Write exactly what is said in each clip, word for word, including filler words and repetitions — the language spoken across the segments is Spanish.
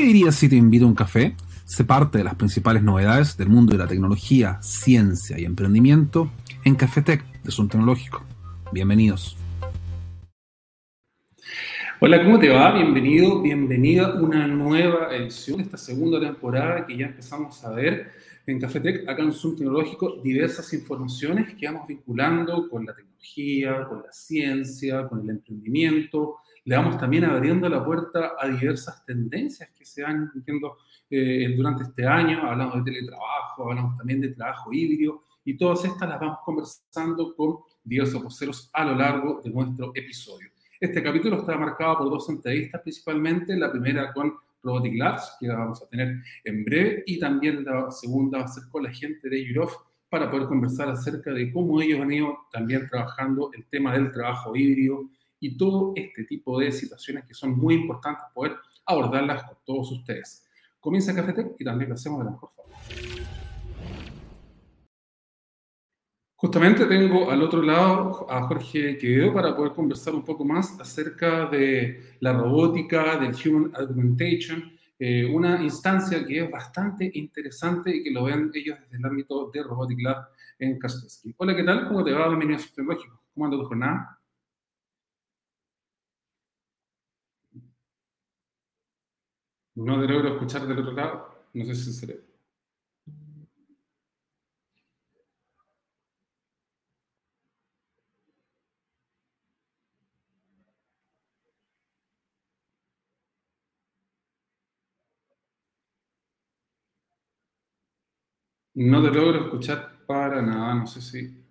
dirías si te invito a un café? Sé parte de las principales novedades del mundo de la tecnología, ciencia y emprendimiento en Cafetec de Zoom Tecnológico. Bienvenidos. Hola, ¿cómo te va? Bienvenido, bienvenida a una nueva edición de esta segunda temporada que ya empezamos a ver en Cafetec, acá en Zoom Tecnológico, diversas informaciones que vamos vinculando con la tecnología, con la ciencia, con el emprendimiento. Le vamos también abriendo la puerta a diversas tendencias que se van viendo eh, durante este año. Hablamos de teletrabajo, hablamos también de trabajo híbrido y todas estas las vamos conversando con diversos voceros a lo largo de nuestro episodio. Este capítulo está marcado por dos entrevistas principalmente, la primera con Robotic Labs, que la vamos a tener en breve, y también la segunda va a ser con la gente de Eurof para poder conversar acerca de cómo ellos han ido también trabajando el tema del trabajo híbrido y todo este tipo de situaciones que son muy importantes poder abordarlas con todos ustedes. Comienza Cafetec y también lo hacemos de la mejor forma. Justamente tengo al otro lado a Jorge Quevedo para poder conversar un poco más acerca de la robótica, del Human Augmentation, eh, una instancia que es bastante interesante y que lo ven ellos desde el ámbito de Robotic Lab en Kaspersky. Hola, ¿qué tal? ¿Cómo te va? Bienvenido a Zoom Tecnológico. ¿Cómo anda tu jornada? No te logro escuchar del otro lado. No sé si seré. No te logro escuchar para nada. No sé si...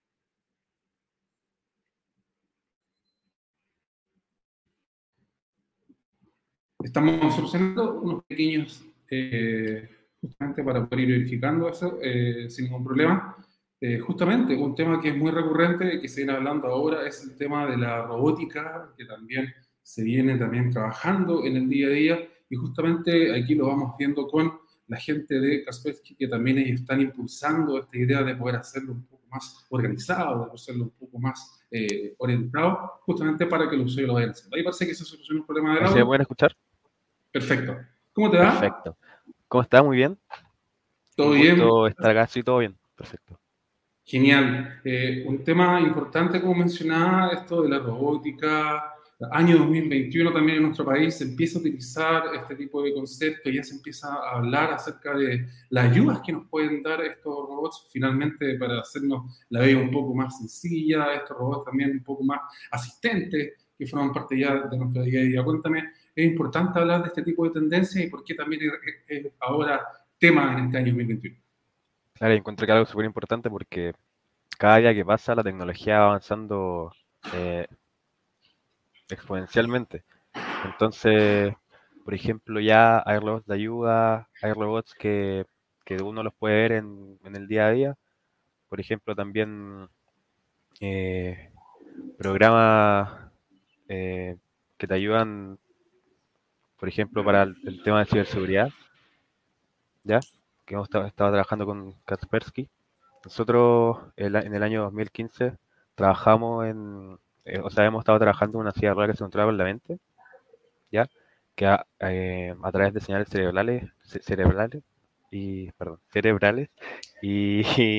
Estamos solucionando unos pequeños, eh, justamente para poder ir verificando eso eh, sin ningún problema. Eh, justamente un tema que es muy recurrente y que se viene hablando ahora es el tema de la robótica, que también se viene también trabajando en el día a día, y justamente aquí lo vamos viendo con la gente de Kaspersky, que también ellos están impulsando esta idea de poder hacerlo un poco más organizado, de hacerlo un poco más eh, orientado, justamente para que los usuarios lo vayan haciendo. Ahí parece que se soluciona un problema de ¿Se audio. pueden escuchar? Perfecto. ¿Cómo te va? Perfecto. ¿Cómo está? Muy bien. ¿Todo Un bien? gusto estar acá, sí, todo bien. Perfecto. Genial. Eh, un tema importante, como mencionaba, esto de la robótica. Año dos mil veintiuno también en nuestro país se empieza a utilizar este tipo de conceptos, ya se empieza a hablar acerca de las ayudas que nos pueden dar estos robots finalmente para hacernos la vida un poco más sencilla, estos robots también un poco más asistentes que forman parte ya de nuestro día a día. Cuéntame, ¿es importante hablar de este tipo de tendencias y por qué también es, es ahora tema en este año dos mil veintiuno? Claro, y encuentro que algo súper importante porque cada día que pasa la tecnología va avanzando eh, exponencialmente. Entonces, por ejemplo, ya hay robots de ayuda, hay robots que, que uno los puede ver en, en el día a día. Por ejemplo, también eh, programas eh, que te ayudan, por ejemplo, para el, el tema de ciberseguridad, ¿ya? Que hemos estado, estado trabajando con Kaspersky. Nosotros el a- en el año dos mil quince trabajamos en, eh, o sea, hemos estado trabajando en una silla rueda que se controla por la mente, ¿ya? Que a, eh, a través de señales cerebrales, ce- cerebrales y, perdón, cerebrales y,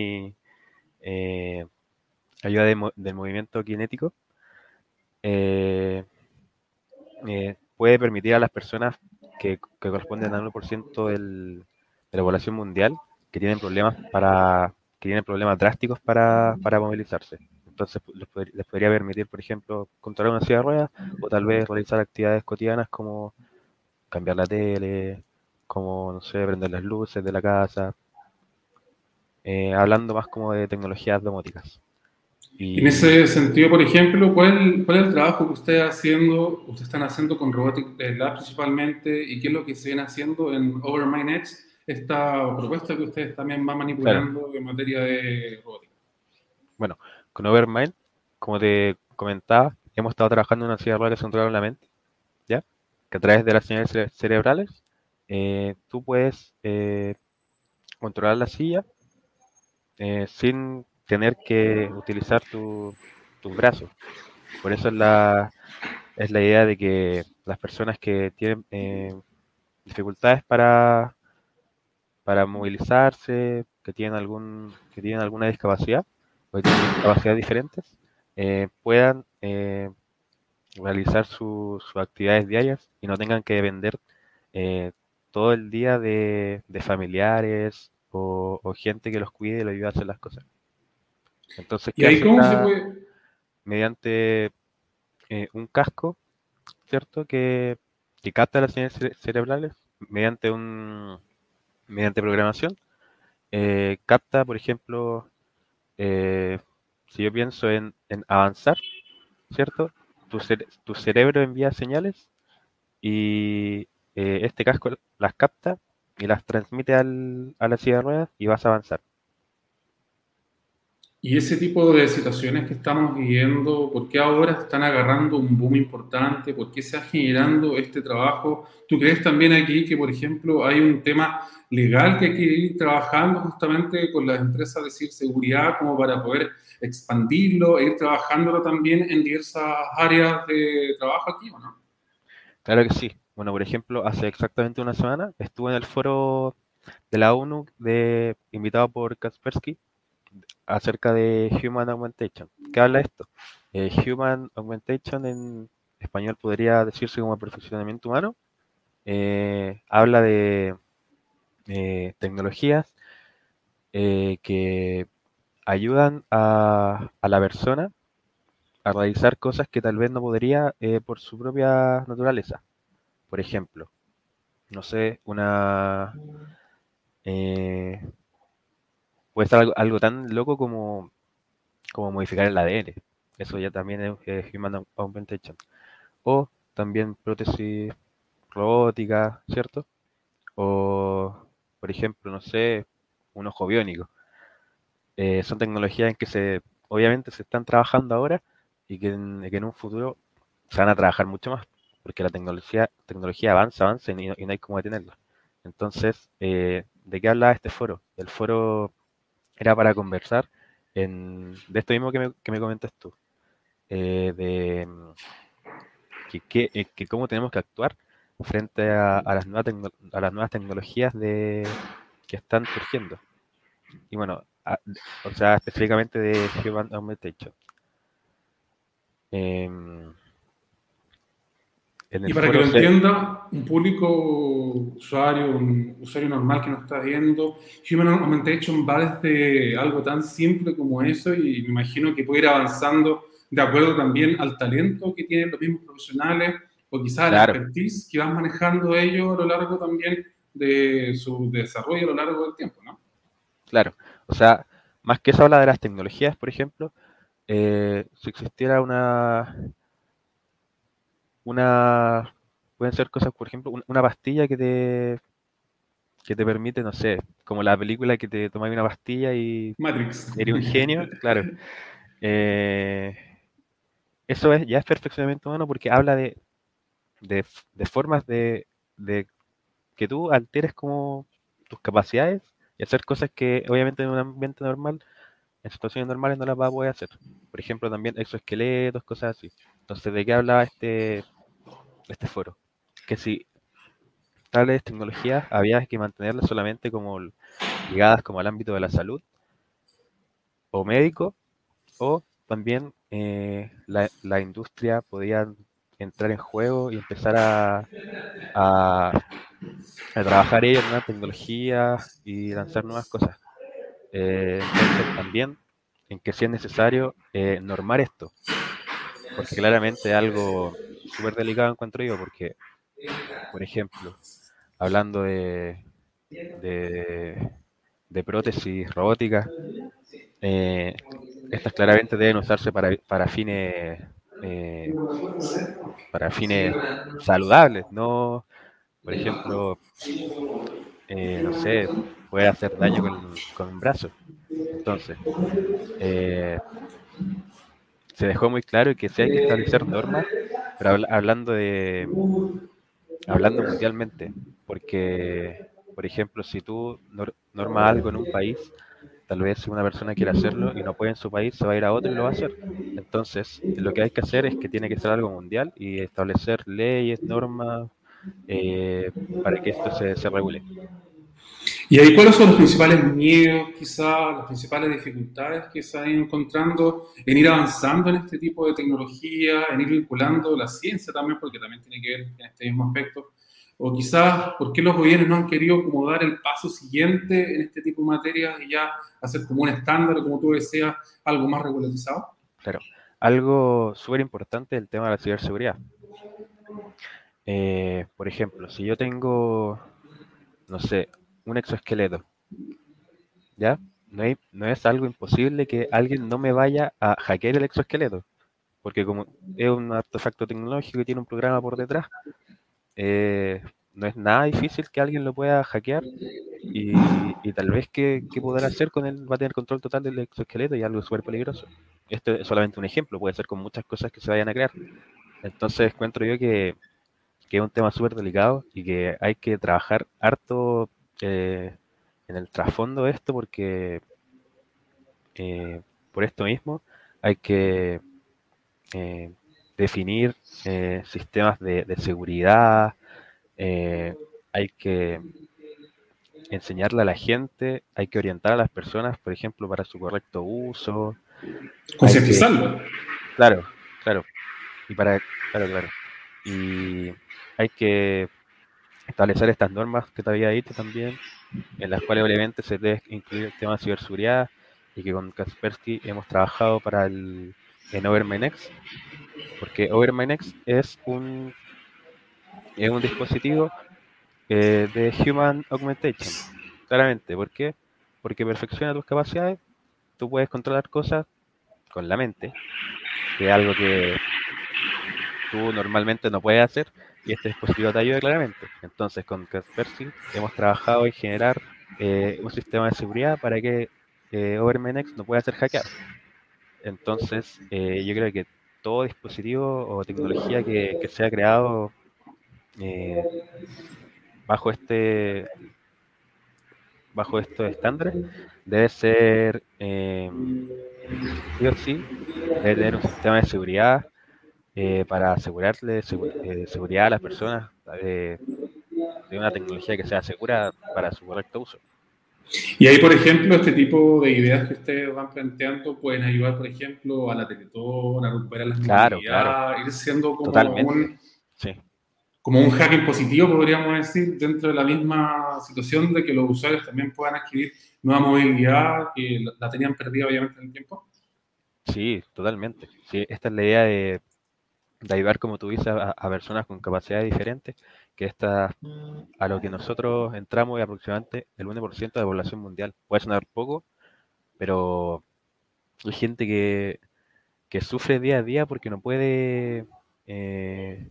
eh, ayuda de mo- del movimiento cinético, eh, eh, puede permitir a las personas que, que corresponden al uno por ciento del, de la población mundial que tienen problemas para que tienen problemas drásticos para, para movilizarse. Entonces les, pod- les podría permitir, por ejemplo, controlar una silla de ruedas o tal vez realizar actividades cotidianas como cambiar la tele, como, no sé, prender las luces de la casa, eh, hablando más como de tecnologías domóticas. En Y ese sentido, por ejemplo, ¿cuál, cuál es el trabajo que ustedes haciendo, ustedes están haciendo con Robotic Lab principalmente y qué es lo que se viene haciendo en OverMindX, esta propuesta que ustedes también van claro, manipulando en materia de robótica? bueno, con Overmind, como te comentaba, hemos estado trabajando en una silla de ruedas que se controla la mente, ¿ya? Que a través de las señales cere- cerebrales, eh, tú puedes eh, controlar la silla eh, sin tener que utilizar tu- tus brazos. Por eso es la, es la idea de que las personas que tienen eh, dificultades para, para movilizarse, que tienen, algún, que tienen alguna discapacidad, o que tienen discapacidades diferentes, eh, puedan eh, realizar su- sus actividades diarias y no tengan que depender eh, todo el día de, de familiares o, o gente que los cuide y los ayude a hacer las cosas. Entonces, ¿Y ¿qué ahí hace cómo se esta? puede? Mediante eh, un casco, ¿cierto? Que, que capta las señales cere- cerebrales mediante un mediante programación. Eh, capta, por ejemplo, eh, si yo pienso en, en avanzar, ¿cierto? Tu, cere- tu cerebro envía señales y eh, este casco las capta y las transmite al, a la silla de ruedas y vas a avanzar. Y ese tipo de situaciones que estamos viviendo, ¿por qué ahora están agarrando un boom importante? ¿Por qué se está generando este trabajo? ¿Tú crees también aquí que, por ejemplo, hay un tema legal que hay que ir trabajando justamente con las empresas de ciberseguridad como para poder expandirlo e ir trabajándolo también en diversas áreas de trabajo aquí, ¿o no? Claro que sí. Bueno, por ejemplo, hace exactamente una semana estuve en el foro de la ONU de, invitado por Kaspersky acerca de Human Augmentation. ¿Qué habla esto? Eh, Human Augmentation en español podría decirse como perfeccionamiento humano. Eh, habla de eh, tecnologías eh, que ayudan a, a la persona a realizar cosas que tal vez no podría eh, por su propia naturaleza. Por ejemplo, no sé, una eh, puede ser algo, algo tan loco como, como modificar el A D N. Eso ya también es eh, Human Augmentation. O también prótesis robótica, ¿cierto? O, por ejemplo, no sé, un ojo biónico. Eh, son tecnologías en que se, obviamente se están trabajando ahora y que en, que en un futuro se van a trabajar mucho más, porque la tecnología, tecnología avanza, avanza y no, y no hay cómo detenerla. Entonces, eh, ¿de qué hablaba este foro? El foro era para conversar en, de esto mismo que me, que me comentas tú, eh, de mm, que, que, eh, que cómo tenemos que actuar frente a, a las nuevas tecno- a las nuevas tecnologías de, que están surgiendo. Y bueno, a- o sea, específicamente de Human Augmentation. Em, en el Y para que foro lo se... entienda, un público usuario, un usuario normal que nos está viendo, Human Augmentation va desde algo tan simple como eso y me imagino que puede ir avanzando de acuerdo también al talento que tienen los mismos profesionales o quizás la Claro, expertise que van manejando ellos a lo largo también de su desarrollo a lo largo del tiempo, ¿no? claro. O sea, más que eso habla de las tecnologías, por ejemplo, eh, si existiera una, una, pueden ser cosas, por ejemplo, un- una pastilla que te, que te permite, no sé, como la película que te tomas una pastilla y Matrix. eres un genio, claro. Eh, eso es, ya es perfeccionamiento humano porque habla de, de, de formas de, de que tú alteres como tus capacidades y hacer cosas que obviamente en un ambiente normal, en situaciones normales no las vas a poder hacer. Por ejemplo, también exoesqueletos, cosas así. Entonces, ¿de qué hablaba este, este foro? Que si tales tecnologías había que mantenerlas solamente como ligadas como al ámbito de la salud o médico, o también eh, la, la industria podía entrar en juego y empezar a, a, a trabajar ellos en nuevas tecnologías y lanzar nuevas cosas. Eh, entonces también en que si es necesario eh, normar esto, porque claramente es algo súper delicado encuentro yo, porque, por ejemplo, hablando de, de, de prótesis robóticas, eh, estas claramente deben usarse para, para fines eh, para fines saludables, no, por ejemplo, eh, no sé, puede hacer daño con, con un brazo. Entonces, eh, se dejó muy claro que sí hay que establecer normas, pero habla- hablando de, hablando mundialmente, porque, por ejemplo, si tú nor- normas algo en un país, tal vez si una persona quiere hacerlo y no puede en su país, se va a ir a otro y lo va a hacer. Entonces, lo que hay que hacer es que tiene que ser algo mundial y establecer leyes, normas, eh, para que esto se, se regule. ¿Y ahí cuáles son los principales miedos, quizás, las principales dificultades que se han ido encontrando en ir avanzando en este tipo de tecnología, en ir vinculando la ciencia también, porque también tiene que ver en este mismo aspecto? O quizás, ¿por qué los gobiernos no han querido como dar el paso siguiente en este tipo de materias y ya hacer como un estándar, como tú deseas, algo más regularizado? Claro, algo súper importante es el tema de la ciberseguridad. Eh, por ejemplo, si yo tengo, no sé, un exoesqueleto, ¿ya? No, hay- no es algo imposible que alguien no me vaya a hackear el exoesqueleto, porque como es un artefacto tecnológico y tiene un programa por detrás, eh, no es nada difícil que alguien lo pueda hackear y, y tal vez que, que podrá hacer con él, va a tener control total del exoesqueleto y algo súper peligroso. Esto es solamente un ejemplo, puede ser con muchas cosas que se vayan a crear. Entonces encuentro yo que, que es un tema súper delicado y que hay que trabajar harto eh, en el trasfondo de esto porque eh, por esto mismo hay que eh, definir eh, sistemas de, de seguridad, eh, hay que enseñarle a la gente, hay que orientar a las personas, por ejemplo, para su correcto uso, hay que, Concientizarlo. claro, claro, y para, claro, claro, y hay que establecer estas normas que te había dicho también, en las cuales obviamente se debe incluir el tema de ciberseguridad y que con Kaspersky hemos trabajado para el en OverMyNext, porque OverMyNext es un es un dispositivo eh, de Human Augmentation, claramente. ¿Por qué? Porque perfecciona tus capacidades, tú puedes controlar cosas con la mente, que es algo que tú normalmente no puedes hacer, y este dispositivo te ayuda claramente. Entonces, con Kaspersky hemos trabajado en generar eh, un sistema de seguridad para que eh, OverMyNext no pueda ser hackeado. Entonces, eh, yo creo que todo dispositivo o tecnología que, que sea creado eh, bajo este bajo estos estándares debe ser eh, sí o sí, debe tener un sistema de seguridad eh, para asegurarle segu- eh, seguridad a las personas eh, de una tecnología que sea segura para su correcto uso. Y ahí, por ejemplo, este tipo de ideas que ustedes van planteando pueden ayudar, por ejemplo, a la Teletón, a recuperar la Claro, claro, movilidad, ir siendo como totalmente. un, Sí, como un hacking positivo, podríamos decir, dentro de la misma situación de que los usuarios también puedan adquirir nueva movilidad que la, la tenían perdida obviamente en el tiempo. sí, totalmente. Sí, esta es la idea de, de ayudar, como tú dices, a, a personas con capacidades diferentes, que esta, a lo que nosotros entramos es aproximadamente el uno por ciento de la población mundial. Puede sonar poco, pero hay gente que, que sufre día a día porque no puede eh,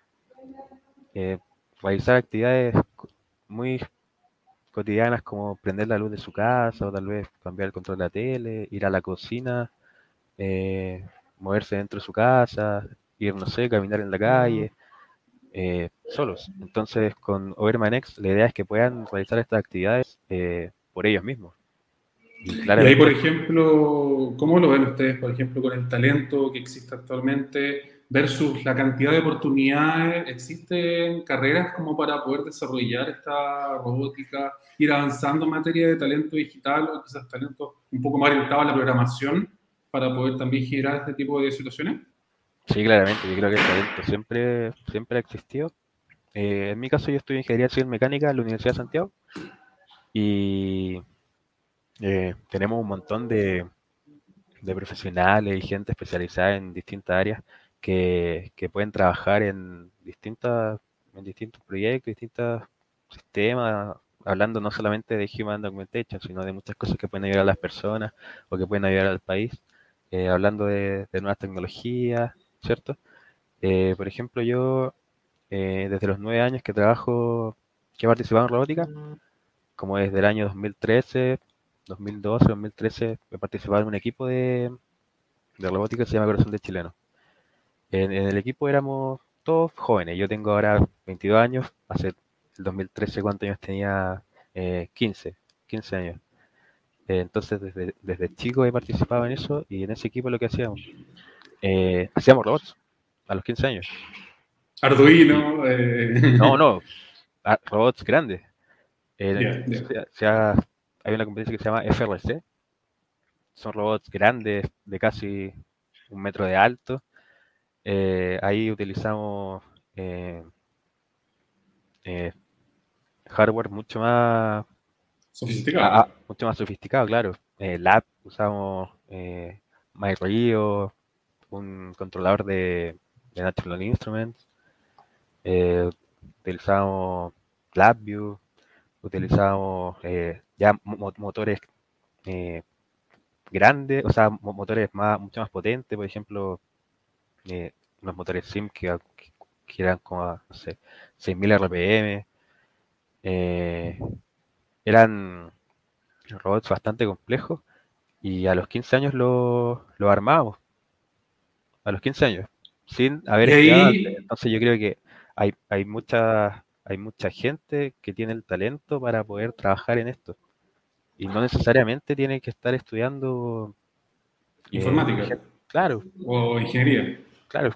eh, realizar actividades co- muy cotidianas como prender la luz de su casa o tal vez cambiar el control de la tele, ir a la cocina, eh, moverse dentro de su casa, ir, no sé, caminar en la calle, eh, solos. Entonces, con Overmanex, la idea es que puedan realizar estas actividades eh, por ellos mismos. Y Y ahí, por claramente, ejemplo, ¿cómo lo ven ustedes, por ejemplo, con el talento que existe actualmente versus la cantidad de oportunidades? ¿Existen carreras como para poder desarrollar esta robótica, ir avanzando en materia de talento digital o quizás talento un poco más orientado a la programación para poder también generar este tipo de situaciones? sí, claramente, yo creo que el talento siempre, siempre ha existido. Eh, en mi caso, yo estudio ingeniería civil mecánica en la Universidad de Santiago y eh, tenemos un montón de, de profesionales y gente especializada en distintas áreas que, que pueden trabajar en distintas, en distintos proyectos, distintos sistemas, hablando no solamente de Human Documentation, sino de muchas cosas que pueden ayudar a las personas o que pueden ayudar al país, eh, hablando de, de nuevas tecnologías, ¿cierto? Eh, por ejemplo, yo eh, desde los nueve años que trabajo, que he participado en robótica, como desde el año dos mil trece, dos mil doce, dos mil trece, he participado en un equipo de, de robótica que se llama Corazón de Chileno. En, en el equipo éramos todos jóvenes, yo tengo ahora veintidós años, hace el dos mil trece, ¿cuántos años tenía? Eh, quince, quince años. Eh, entonces desde, desde chico he participado en eso y en ese equipo lo que hacíamos, eh, hacíamos robots a los quince años. Arduino. Eh. No, no, robots grandes. Eh, Yeah, yeah. se, se ha, hay una competencia que se llama F R C. Son robots grandes, de casi un metro de alto. Eh, ahí utilizamos eh, eh, hardware mucho más, a- a- Sofisticado. mucho más sofisticado, claro. Eh, lab, usamos eh, MyRio, un controlador de, de Natural Instruments. Eh, utilizamos LabVIEW, utilizamos eh, ya mo- motores eh, grandes, o sea, mo- motores más, mucho más potentes, por ejemplo, eh, unos motores SIM que, que eran como, no sé, seis mil R P M. eh, eran robots bastante complejos y a los quince años lo, lo armábamos, a los quince años, sin haber Y estudiado antes. ahí, Entonces yo creo que hay, hay mucha, hay mucha gente que tiene el talento para poder trabajar en esto y no necesariamente tiene que estar estudiando, eh, por informática ejemplo, claro, o ingeniería. claro.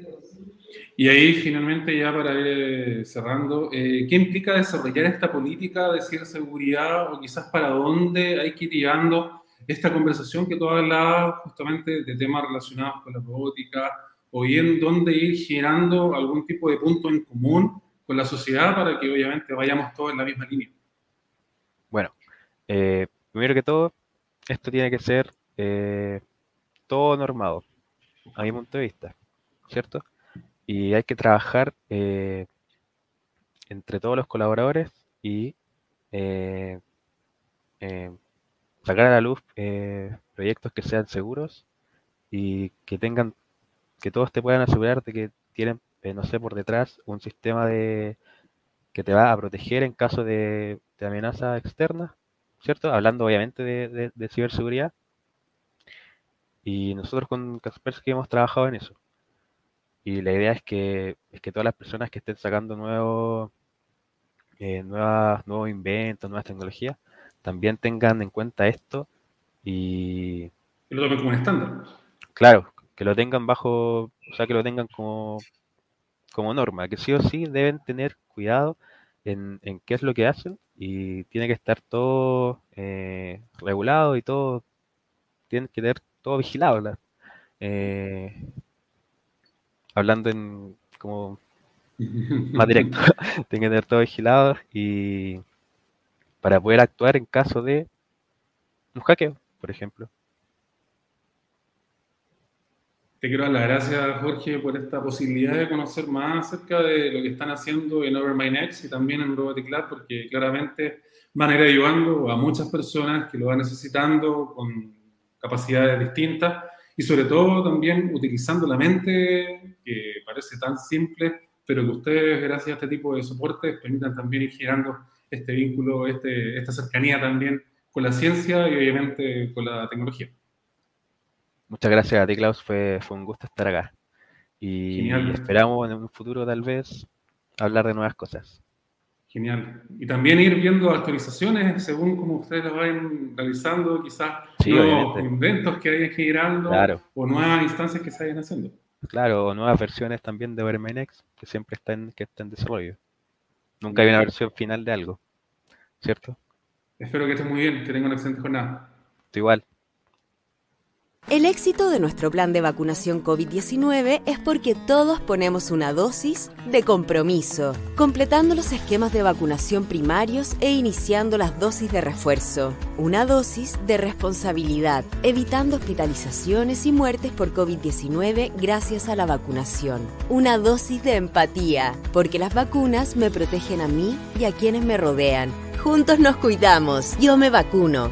Y ahí finalmente ya para ir cerrando, eh, ¿qué implica desarrollar esta política de ciberseguridad o quizás para dónde hay que ir llevando esta conversación que tú hablabas justamente de temas relacionados con la robótica o bien dónde ir generando algún tipo de punto en común con la sociedad para que obviamente vayamos todos en la misma línea? Bueno, eh, primero que todo, esto tiene que ser eh, todo normado, a mi punto de vista, ¿cierto? Y hay que trabajar eh, entre todos los colaboradores y eh, eh, sacar a la luz eh, proyectos que sean seguros y que tengan, que todos te puedan asegurar de que tienen, eh, no sé, por detrás un sistema de que te va a proteger en caso de, de amenaza externa, ¿cierto? Hablando obviamente de, de- de ciberseguridad. Y nosotros con Kaspersky hemos trabajado en eso. Y la idea es que, es que todas las personas que estén sacando nuevos, eh, nuevas, nuevos inventos, nuevas tecnologías, también tengan en cuenta esto y, Que lo tomen como un estándar. claro, que lo tengan bajo, o sea, que lo tengan como, como norma, que sí o sí deben tener cuidado en, en qué es lo que hacen y tiene que estar todo eh, regulado y todo, tiene que tener todo vigilado, ¿verdad? Eh, hablando en como más directo, tiene que tener todo vigilado y para poder actuar en caso de un hackeo, por ejemplo. Te quiero dar las gracias, Jorge, por esta posibilidad de conocer más acerca de lo que están haciendo en OverMyNext y también en Robotic Lab, porque claramente van a ir ayudando a muchas personas que lo van necesitando con capacidades distintas y sobre todo también utilizando la mente, que parece tan simple, pero que ustedes, gracias a este tipo de soportes, permitan también ir generando este vínculo, este, esta cercanía también con la ciencia y obviamente con la tecnología. Muchas gracias a ti, Klaus, fue, fue un gusto estar acá. Y Genial. esperamos en un futuro tal vez hablar de nuevas cosas. Genial. Y también ir viendo actualizaciones según como ustedes las vayan realizando, quizás Sí, nuevos obviamente. inventos que vayan generando Claro, o nuevas instancias que se vayan haciendo. claro, o nuevas versiones también de Vermenex que siempre está en, que está en desarrollo. Nunca hay una Genial. versión final de algo, ¿cierto? Espero que estés muy bien, que tengan una excelente jornada. Tú igual. El éxito de nuestro plan de vacunación COVID diecinueve es porque todos ponemos una dosis de compromiso, completando los esquemas de vacunación primarios e iniciando las dosis de refuerzo. Una dosis de responsabilidad, evitando hospitalizaciones y muertes por COVID diecinueve gracias a la vacunación. Una dosis de empatía, porque las vacunas me protegen a mí y a quienes me rodean. Juntos nos cuidamos. Yo me vacuno.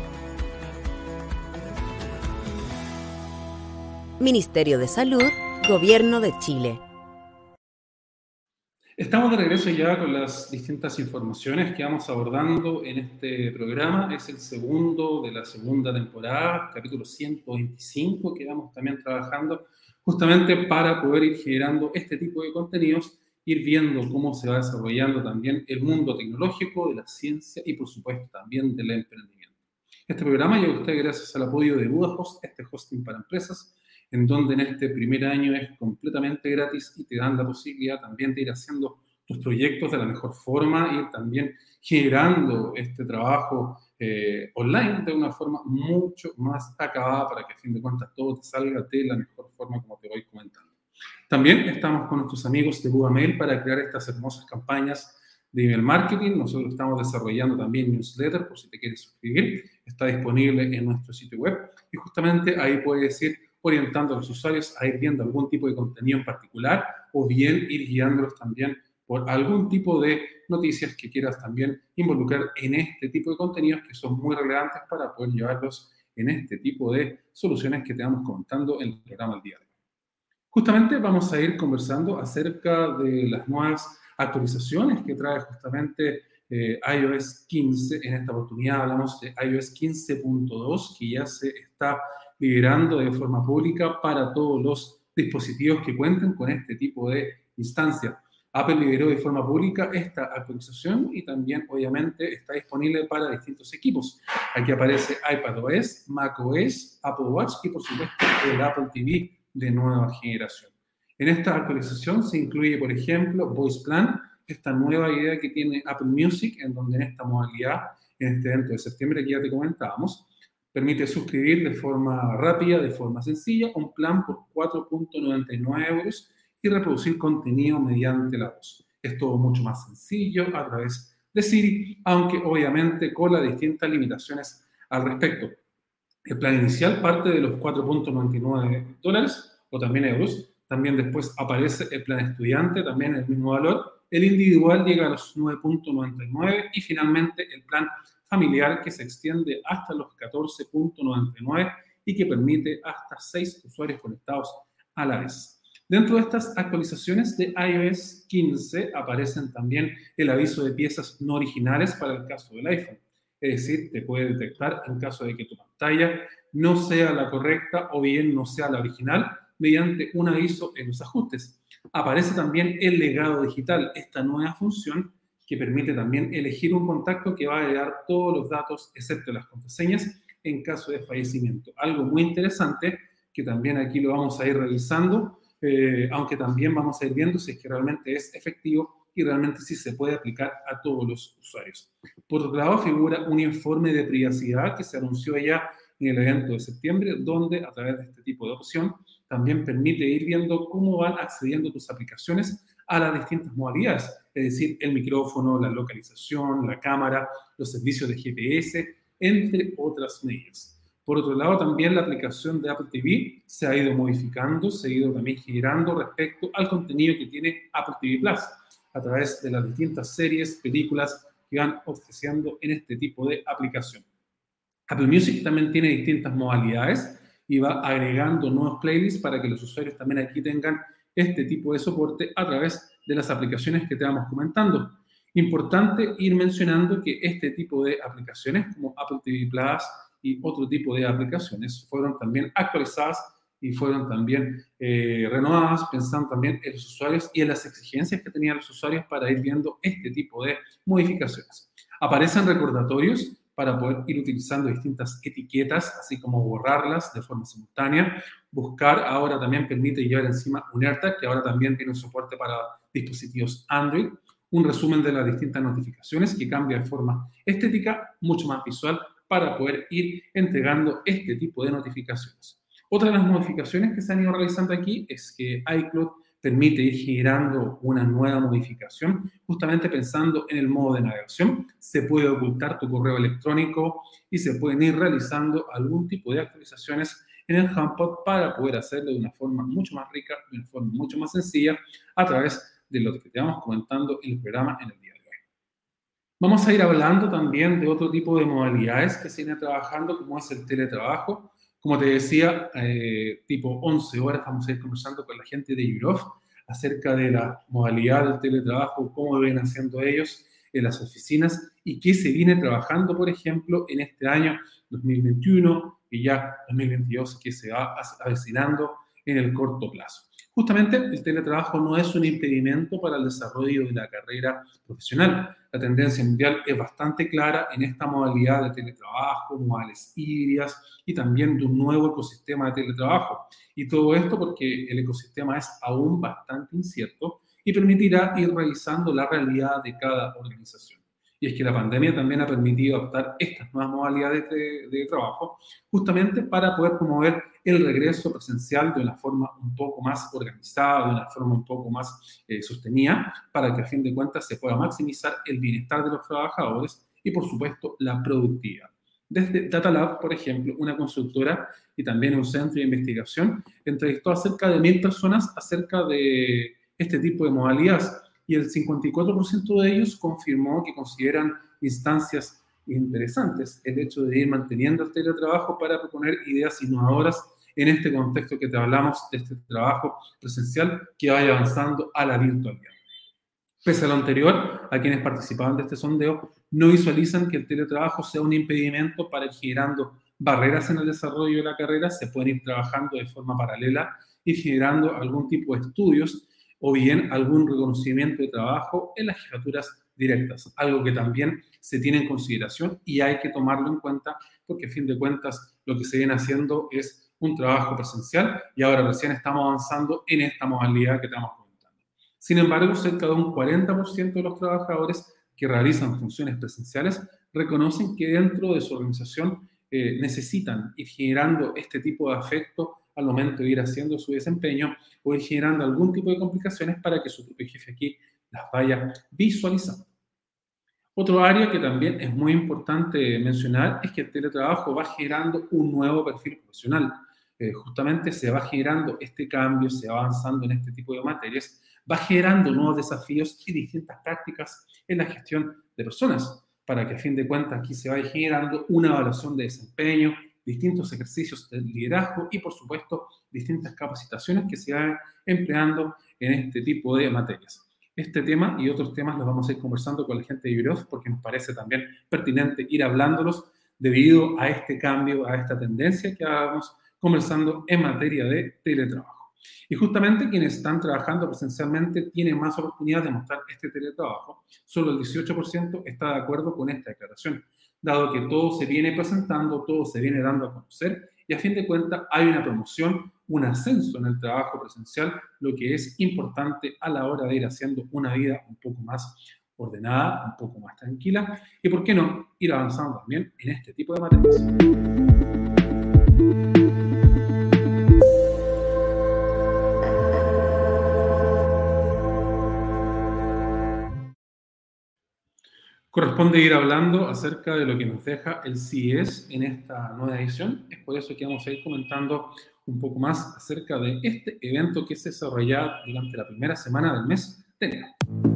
Ministerio de Salud, Gobierno de Chile. Estamos de regreso ya con las distintas informaciones que vamos abordando en este programa. Es el segundo de la segunda temporada, capítulo ciento veinticinco, que vamos también trabajando justamente para poder ir generando este tipo de contenidos, ir viendo cómo se va desarrollando también el mundo tecnológico, de la ciencia y por supuesto también del emprendimiento. Este programa llega a usted gracias al apoyo de Budahost, este hosting para empresas, en donde en este primer año es completamente gratis y te dan la posibilidad también de ir haciendo tus proyectos de la mejor forma, ir también generando este trabajo eh, online de una forma mucho más acabada para que a fin de cuentas todo te salga de la mejor forma como te voy comentando. También estamos con nuestros amigos de Bubamail para crear estas hermosas campañas de email marketing. Nosotros estamos desarrollando también newsletter por si te quieres suscribir. Está disponible en nuestro sitio web y justamente ahí puedes ir orientando a los usuarios a ir viendo algún tipo de contenido en particular o bien ir guiándolos también por algún tipo de noticias que quieras también involucrar en este tipo de contenidos que son muy relevantes para poder llevarlos en este tipo de soluciones que te vamos contando en el programa del día de hoy. Justamente vamos a ir conversando acerca de las nuevas actualizaciones que trae justamente eh, iOS quince. En esta oportunidad hablamos de iOS quince punto dos, que ya se está liberando de forma pública para todos los dispositivos que cuenten con este tipo de instancia. Apple liberó de forma pública esta actualización y también, obviamente, está disponible para distintos equipos. Aquí aparece iPadOS, macOS, Apple Watch y, por supuesto, el Apple T V de nueva generación. En esta actualización se incluye, por ejemplo, Voice Plan, esta nueva idea que tiene Apple Music, en donde en esta modalidad, en este evento de septiembre que ya te comentábamos, permite suscribir de forma rápida, de forma sencilla, un plan por cuatro punto noventa y nueve euros y reproducir contenido mediante la voz. Es todo mucho más sencillo a través de Siri, aunque obviamente con las distintas limitaciones al respecto. El plan inicial parte de los cuatro punto noventa y nueve dólares o también euros. También después aparece el plan estudiante, también el mismo valor. El individual llega a los nueve punto noventa y nueve y finalmente el plan familiar que se extiende hasta los catorce punto noventa y nueve y que permite hasta seis usuarios conectados a la vez. Dentro de estas actualizaciones de iOS quince aparecen también el aviso de piezas no originales para el caso del iPhone. Es decir, te puede detectar en caso de que tu pantalla no sea la correcta o bien no sea la original mediante un aviso en los ajustes. Aparece también el legado digital, esta nueva función que permite también elegir un contacto que va a agregar todos los datos excepto las contraseñas en caso de fallecimiento. Algo muy interesante que también aquí lo vamos a ir revisando, eh, aunque también vamos a ir viendo si es que realmente es efectivo y realmente sí se puede aplicar a todos los usuarios. Por otro lado, figura un informe de privacidad que se anunció ya en el evento de septiembre, donde a través de este tipo de opción también permite ir viendo cómo van accediendo tus aplicaciones a las distintas modalidades, es decir, el micrófono, la localización, la cámara, los servicios de G P S, entre otras medidas. Por otro lado, también la aplicación de Apple T V se ha ido modificando, se ha ido también girando respecto al contenido que tiene Apple T V Plus, a través de las distintas series, películas que van ofreciendo en este tipo de aplicación. Apple Music también tiene distintas modalidades y va agregando nuevos playlists para que los usuarios también aquí tengan este tipo de soporte a través de las aplicaciones que te vamos comentando. Importante ir mencionando que este tipo de aplicaciones como Apple T V Plus y otro tipo de aplicaciones fueron también actualizadas y fueron también eh, renovadas pensando también en los usuarios y en las exigencias que tenían los usuarios para ir viendo este tipo de modificaciones. Aparecen recordatorios para poder ir utilizando distintas etiquetas, así como borrarlas de forma simultánea. Buscar ahora también permite llevar encima un AirTag, que ahora también tiene un soporte para dispositivos Android. Un resumen de las distintas notificaciones que cambia de forma estética, mucho más visual, para poder ir entregando este tipo de notificaciones. Otra de las modificaciones que se han ido realizando aquí es que iCloud permite ir generando una nueva modificación, justamente pensando en el modo de navegación. Se puede ocultar tu correo electrónico y se pueden ir realizando algún tipo de actualizaciones en el HomePod para poder hacerlo de una forma mucho más rica, de una forma mucho más sencilla, a través de lo que te vamos comentando en el programa en el día de hoy. Vamos a ir hablando también de otro tipo de modalidades que se viene trabajando, como es el teletrabajo. Como te decía, eh, tipo once horas vamos a ir conversando con la gente de Eurof acerca de la modalidad del teletrabajo, cómo lo vienen haciendo ellos en las oficinas y qué se viene trabajando, por ejemplo, en este año dos mil veintiuno y ya dos mil veintidós que se va avecinando en el corto plazo. Justamente el teletrabajo no es un impedimento para el desarrollo de la carrera profesional. La tendencia mundial es bastante clara en esta modalidad de teletrabajo, modales híbridas y también de un nuevo ecosistema de teletrabajo. Y todo esto porque el ecosistema es aún bastante incierto y permitirá ir revisando la realidad de cada organización. Y es que la pandemia también ha permitido adoptar estas nuevas modalidades de, de trabajo justamente para poder promover el regreso presencial de una forma un poco más organizada, de una forma un poco más eh, sostenida, para que a fin de cuentas se pueda maximizar el bienestar de los trabajadores y, por supuesto, la productividad. Desde DataLab, por ejemplo, una consultora y también un centro de investigación, entrevistó a cerca de mil personas acerca de este tipo de modalidades, y el cincuenta y cuatro por ciento de ellos confirmó que consideran instancias interesantes el hecho de ir manteniendo el teletrabajo para proponer ideas innovadoras en este contexto que te hablamos de este trabajo presencial que vaya avanzando a la virtualidad. Pese a lo anterior, a quienes participaban de este sondeo no visualizan que el teletrabajo sea un impedimento para ir generando barreras en el desarrollo de la carrera, se pueden ir trabajando de forma paralela y generando algún tipo de estudios o bien algún reconocimiento de trabajo en las jefaturas directas, algo que también se tiene en consideración y hay que tomarlo en cuenta porque a fin de cuentas lo que se viene haciendo es un trabajo presencial y ahora recién estamos avanzando en esta modalidad que estamos comentando. Sin embargo, cerca de un cuarenta por ciento de los trabajadores que realizan funciones presenciales reconocen que dentro de su organización eh, necesitan ir generando este tipo de afecto al momento de ir haciendo su desempeño o ir generando algún tipo de complicaciones para que su propio jefe aquí las vaya visualizando. Otro área que también es muy importante mencionar es que el teletrabajo va generando un nuevo perfil profesional. Eh, justamente se va generando este cambio, se va avanzando en este tipo de materias, va generando nuevos desafíos y distintas prácticas en la gestión de personas, para que a fin de cuentas aquí se vaya generando una evaluación de desempeño, distintos ejercicios de liderazgo y, por supuesto, distintas capacitaciones que se van empleando en este tipo de materias. Este tema y otros temas los vamos a ir conversando con la gente de Bureau porque nos parece también pertinente ir hablándolos debido a este cambio, a esta tendencia que vamos conversando en materia de teletrabajo. Y justamente quienes están trabajando presencialmente tienen más oportunidad de mostrar este teletrabajo. Solo el dieciocho por ciento está de acuerdo con esta declaración, dado que todo se viene presentando, todo se viene dando a conocer y a fin de cuentas hay una promoción, un ascenso en el trabajo presencial, lo que es importante a la hora de ir haciendo una vida un poco más ordenada, un poco más tranquila y, ¿por qué no?, ir avanzando también en este tipo de materias. Corresponde ir hablando acerca de lo que nos deja el C I E S en esta nueva edición. Es por eso que vamos a ir comentando un poco más acerca de este evento que se desarrollará durante la primera semana del mes de enero.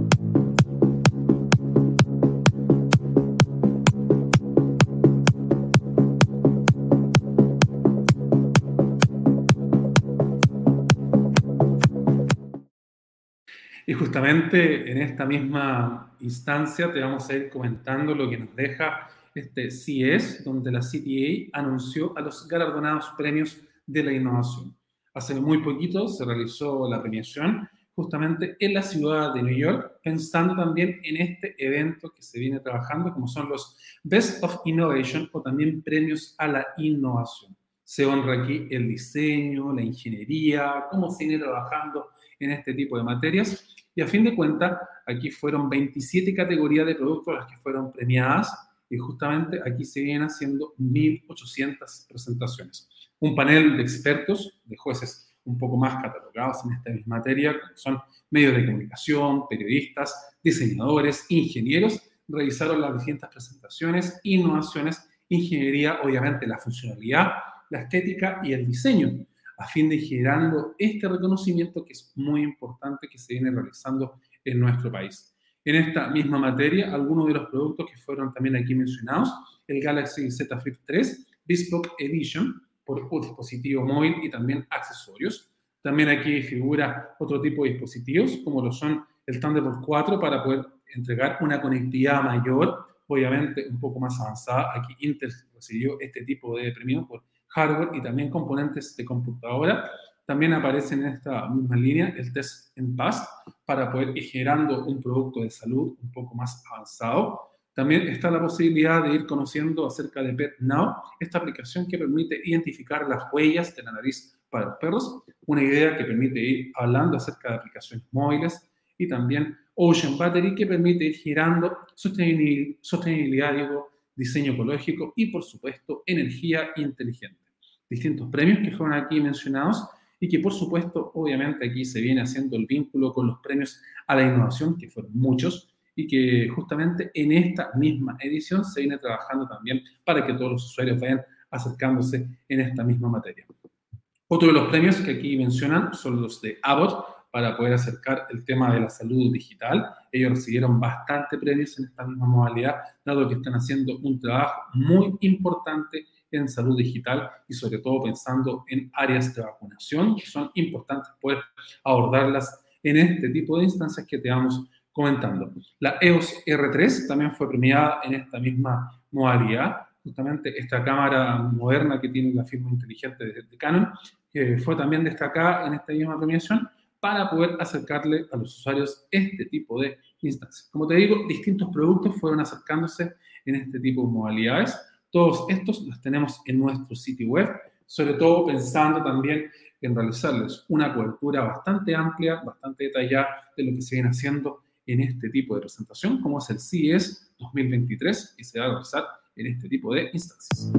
Y justamente en esta misma instancia te vamos a ir comentando lo que nos deja este C I E S, donde la C T A anunció a los galardonados premios de la innovación. Hace muy poquito se realizó la premiación justamente en la ciudad de New York, pensando también en este evento que se viene trabajando, como son los Best of Innovation o también premios a la innovación. Se honra aquí el diseño, la ingeniería, cómo se viene trabajando en este tipo de materias. Y a fin de cuentas, aquí fueron veintisiete categorías de productos las que fueron premiadas y justamente aquí se vienen haciendo mil ochocientas presentaciones. Un panel de expertos, de jueces un poco más catalogados en esta misma materia, como son medios de comunicación, periodistas, diseñadores, ingenieros, revisaron las distintas presentaciones, innovaciones, ingeniería, obviamente la funcionalidad, la estética y el diseño, a fin de ir generando este reconocimiento que es muy importante que se viene realizando en nuestro país. En esta misma materia, algunos de los productos que fueron también aquí mencionados, el Galaxy Z Flip tres Bespoke Edition, por un dispositivo móvil y también accesorios. También aquí figura otro tipo de dispositivos, como lo son el Thunderbolt cuatro, para poder entregar una conectividad mayor, obviamente un poco más avanzada. Aquí Intel recibió este tipo de premio por hardware y también componentes de computadora. también aparece en esta misma línea el test en paz para poder ir generando un producto de salud un poco más avanzado. También está la posibilidad de ir conociendo acerca de PetNow, esta aplicación que permite identificar las huellas de la nariz para los perros, una idea que permite ir hablando acerca de aplicaciones móviles, y también Ocean Battery, que permite ir girando sostenibilidad, digo, diseño ecológico y, por supuesto, energía inteligente. Distintos premios que fueron aquí mencionados y que, por supuesto, obviamente aquí se viene haciendo el vínculo con los premios a la innovación, que fueron muchos, y que justamente en esta misma edición se viene trabajando también para que todos los usuarios vayan acercándose en esta misma materia. Otro de los premios que aquí mencionan son los de Abbott, para poder acercar el tema de la salud digital. Ellos recibieron bastante premios en esta misma modalidad, dado que están haciendo un trabajo muy importante en salud digital y sobre todo pensando en áreas de vacunación, que son importantes poder abordarlas en este tipo de instancias que te vamos comentando. La E O S R tres también fue premiada en esta misma modalidad, justamente esta cámara moderna que tiene la firma inteligente de, de Canon, que fue también destacada en esta misma premiación para poder acercarle a los usuarios este tipo de instancias. Como te digo, distintos productos fueron acercándose en este tipo de modalidades. Todos estos los tenemos en nuestro sitio web, sobre todo pensando también en realizarles una cobertura bastante amplia, bastante detallada de lo que se viene haciendo en este tipo de presentación, como es el C E S dos mil veintitrés, y se va a realizar en este tipo de instancias.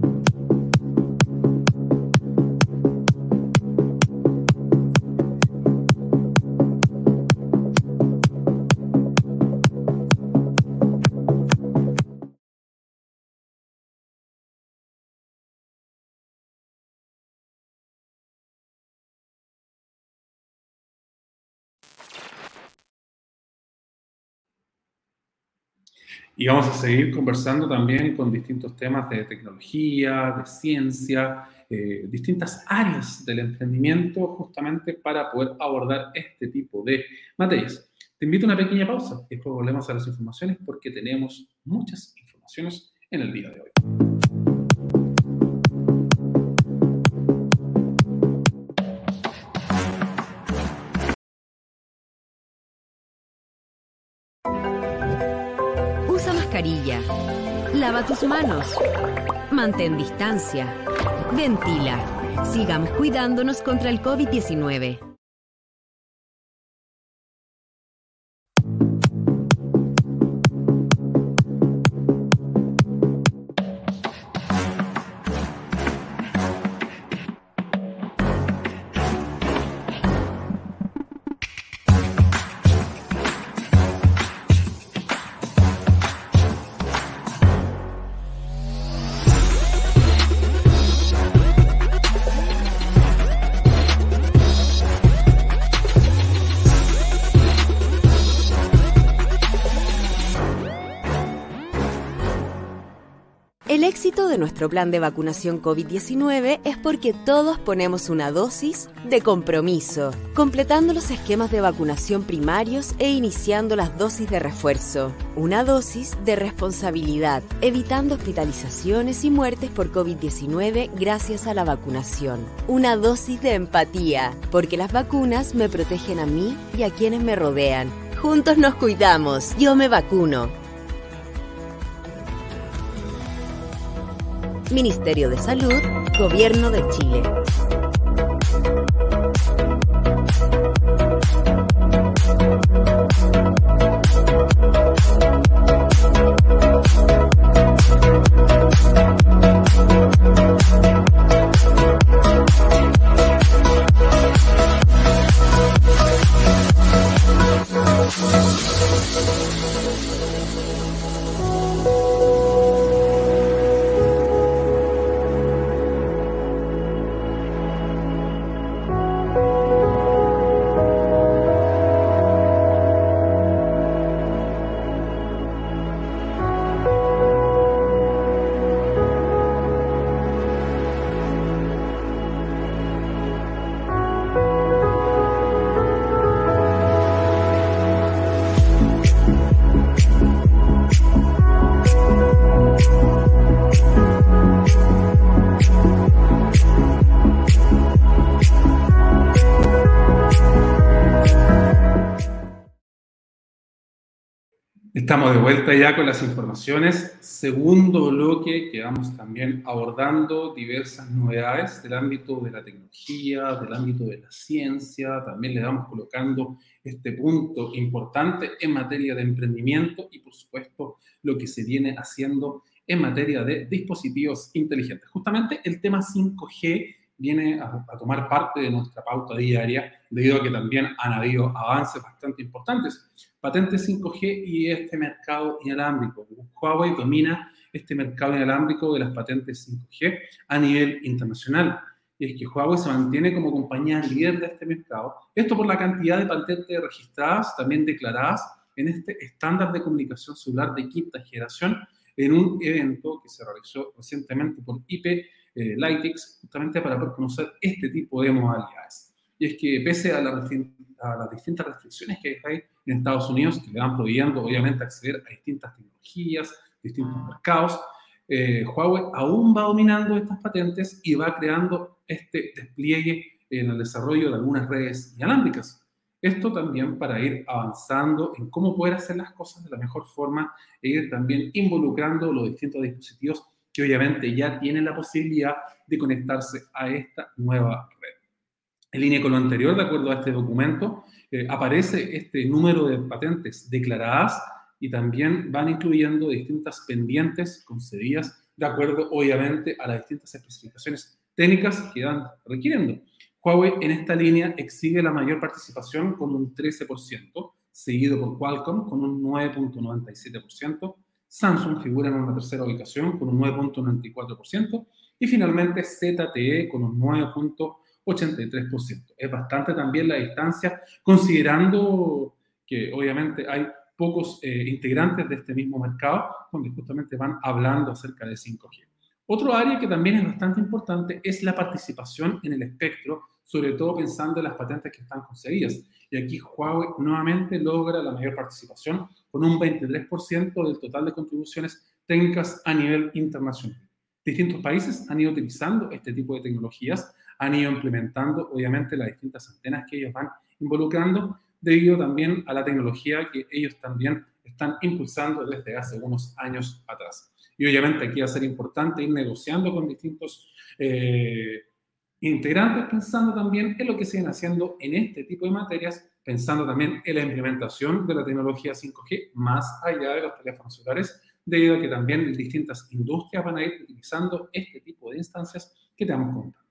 Y vamos a seguir conversando también con distintos temas de tecnología, de ciencia, eh, distintas áreas del emprendimiento, justamente para poder abordar este tipo de materias. Te invito a una pequeña pausa y después volvemos a las informaciones porque tenemos muchas informaciones en el día de hoy. Lava tus manos. Mantén distancia. Ventila. Sigamos cuidándonos contra el COVID diecinueve. El éxito de nuestro plan de vacunación COVID diecinueve es porque todos ponemos una dosis de compromiso, completando los esquemas de vacunación primarios e iniciando las dosis de refuerzo. Una dosis de responsabilidad, evitando hospitalizaciones y muertes por COVID diecinueve gracias a la vacunación. Una dosis de empatía, porque las vacunas me protegen a mí y a quienes me rodean. Juntos nos cuidamos. Yo me vacuno. Ministerio de Salud, Gobierno de Chile. Estamos de vuelta ya con las informaciones. Segundo bloque que vamos también abordando diversas novedades del ámbito de la tecnología, del ámbito de la ciencia. También le vamos colocando este punto importante en materia de emprendimiento y, por supuesto, lo que se viene haciendo en materia de dispositivos inteligentes. Justamente el tema cinco G viene a, a tomar parte de nuestra pauta diaria, debido a que también han habido avances bastante importantes. Patentes cinco G y este mercado inalámbrico. Huawei domina este mercado inalámbrico de las patentes cinco G a nivel internacional. Y es que Huawei se mantiene como compañía líder de este mercado. Esto por la cantidad de patentes registradas, también declaradas en este estándar de comunicación celular de quinta generación, en un evento que se realizó recientemente por I P eh, Lytix, justamente para poder conocer este tipo de modalidades. Y es que pese a, la, a las distintas restricciones que hay en Estados Unidos, que le van prohibiendo obviamente acceder a distintas tecnologías, distintos mercados, eh, Huawei aún va dominando estas patentes y va creando este despliegue en el desarrollo de algunas redes inalámbricas. Esto también para ir avanzando en cómo poder hacer las cosas de la mejor forma e ir también involucrando los distintos dispositivos que obviamente ya tienen la posibilidad de conectarse a esta nueva red. En línea con lo anterior, de acuerdo a este documento, eh, aparece este número de patentes declaradas y también van incluyendo distintas pendientes concedidas de acuerdo, obviamente, a las distintas especificaciones técnicas que van requiriendo. Huawei en esta línea exhibe la mayor participación con un trece por ciento, seguido por Qualcomm con un nueve punto noventa y siete por ciento, Samsung figura en una tercera ubicación con un nueve punto noventa y cuatro por ciento y finalmente Z T E con un nueve punto ochenta y tres por ciento. Es bastante también la distancia, considerando que obviamente hay pocos eh, integrantes de este mismo mercado, donde justamente van hablando acerca de cinco G. Otro área que también es bastante importante es la participación en el espectro, sobre todo pensando en las patentes que están concedidas. Y aquí Huawei nuevamente logra la mayor participación con un veintitrés por ciento del total de contribuciones técnicas a nivel internacional. Distintos países han ido utilizando este tipo de tecnologías, han ido implementando obviamente las distintas antenas que ellos van involucrando, debido también a la tecnología que ellos también están impulsando desde hace unos años atrás. Y obviamente aquí va a ser importante ir negociando con distintos eh, integrantes, pensando también en lo que siguen haciendo en este tipo de materias, pensando también en la implementación de la tecnología cinco G más allá de los teléfonos celulares, debido a que también distintas industrias van a ir utilizando este tipo de instancias que te vamos comentando.